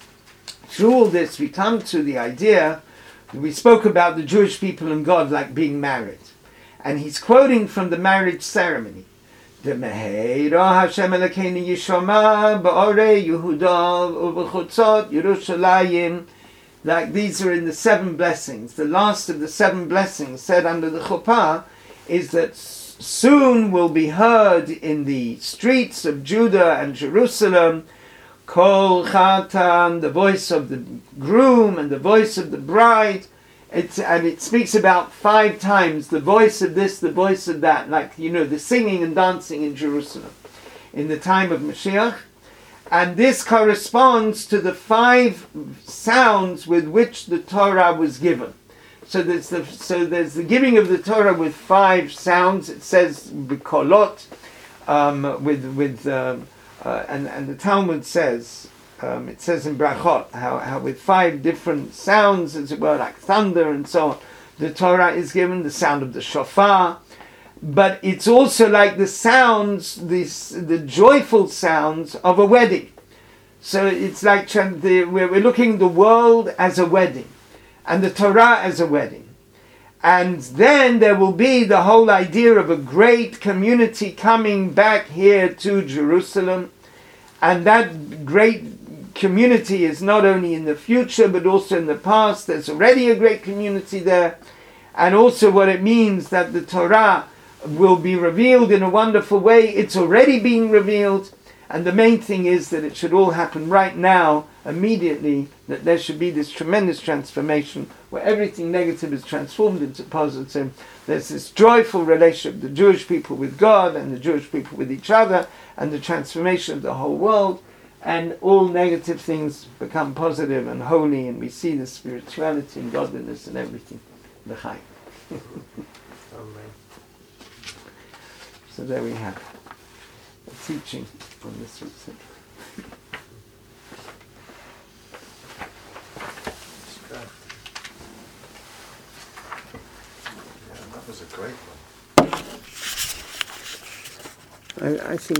Through all this, we come to the idea that we spoke about the Jewish people and God like being married, and he's quoting from the marriage ceremony. The Meheira Hashem Elokeinu Yishama Ba'orei Yehuda U'Bechutzot Yerushalayim. Like these are in the seven blessings. The last of the seven blessings said under the chuppah is that soon will be heard in the streets of Judah and Jerusalem Kol Chatan, the voice of the groom and the voice of the bride. It's, and it speaks about five times the voice of this, the voice of that, like, you know, the singing and dancing in Jerusalem in the time of Mashiach. And this corresponds to the five sounds with which the Torah was given. So there's the, so there's the giving of the Torah with five sounds. It says b'kolot, um, with with um, uh, and and the Talmud says um, it says in Brachot how how with five different sounds, as it were, like thunder and so on, the Torah is given, the sound of the shofar. But it's also like the sounds, this, the joyful sounds of a wedding. So it's like the, we're looking at the world as a wedding, and the Torah as a wedding. And then there will be the whole idea of a great community coming back here to Jerusalem. And that great community is not only in the future, but also in the past. There's already a great community there. And also what it means that the Torah will be revealed in a wonderful way. It's already being revealed, and the main thing is that it should all happen right now, immediately, that there should be this tremendous transformation where everything negative is transformed into positive. There's this joyful relationship of the Jewish people with God and the Jewish people with each other, and the transformation of the whole world, and all negative things become positive and holy, and we see the spirituality and godliness and everything. L'chaim.
Amen.
So there we have a teaching on this week's subject.
Yeah, that was a great one.
I, I think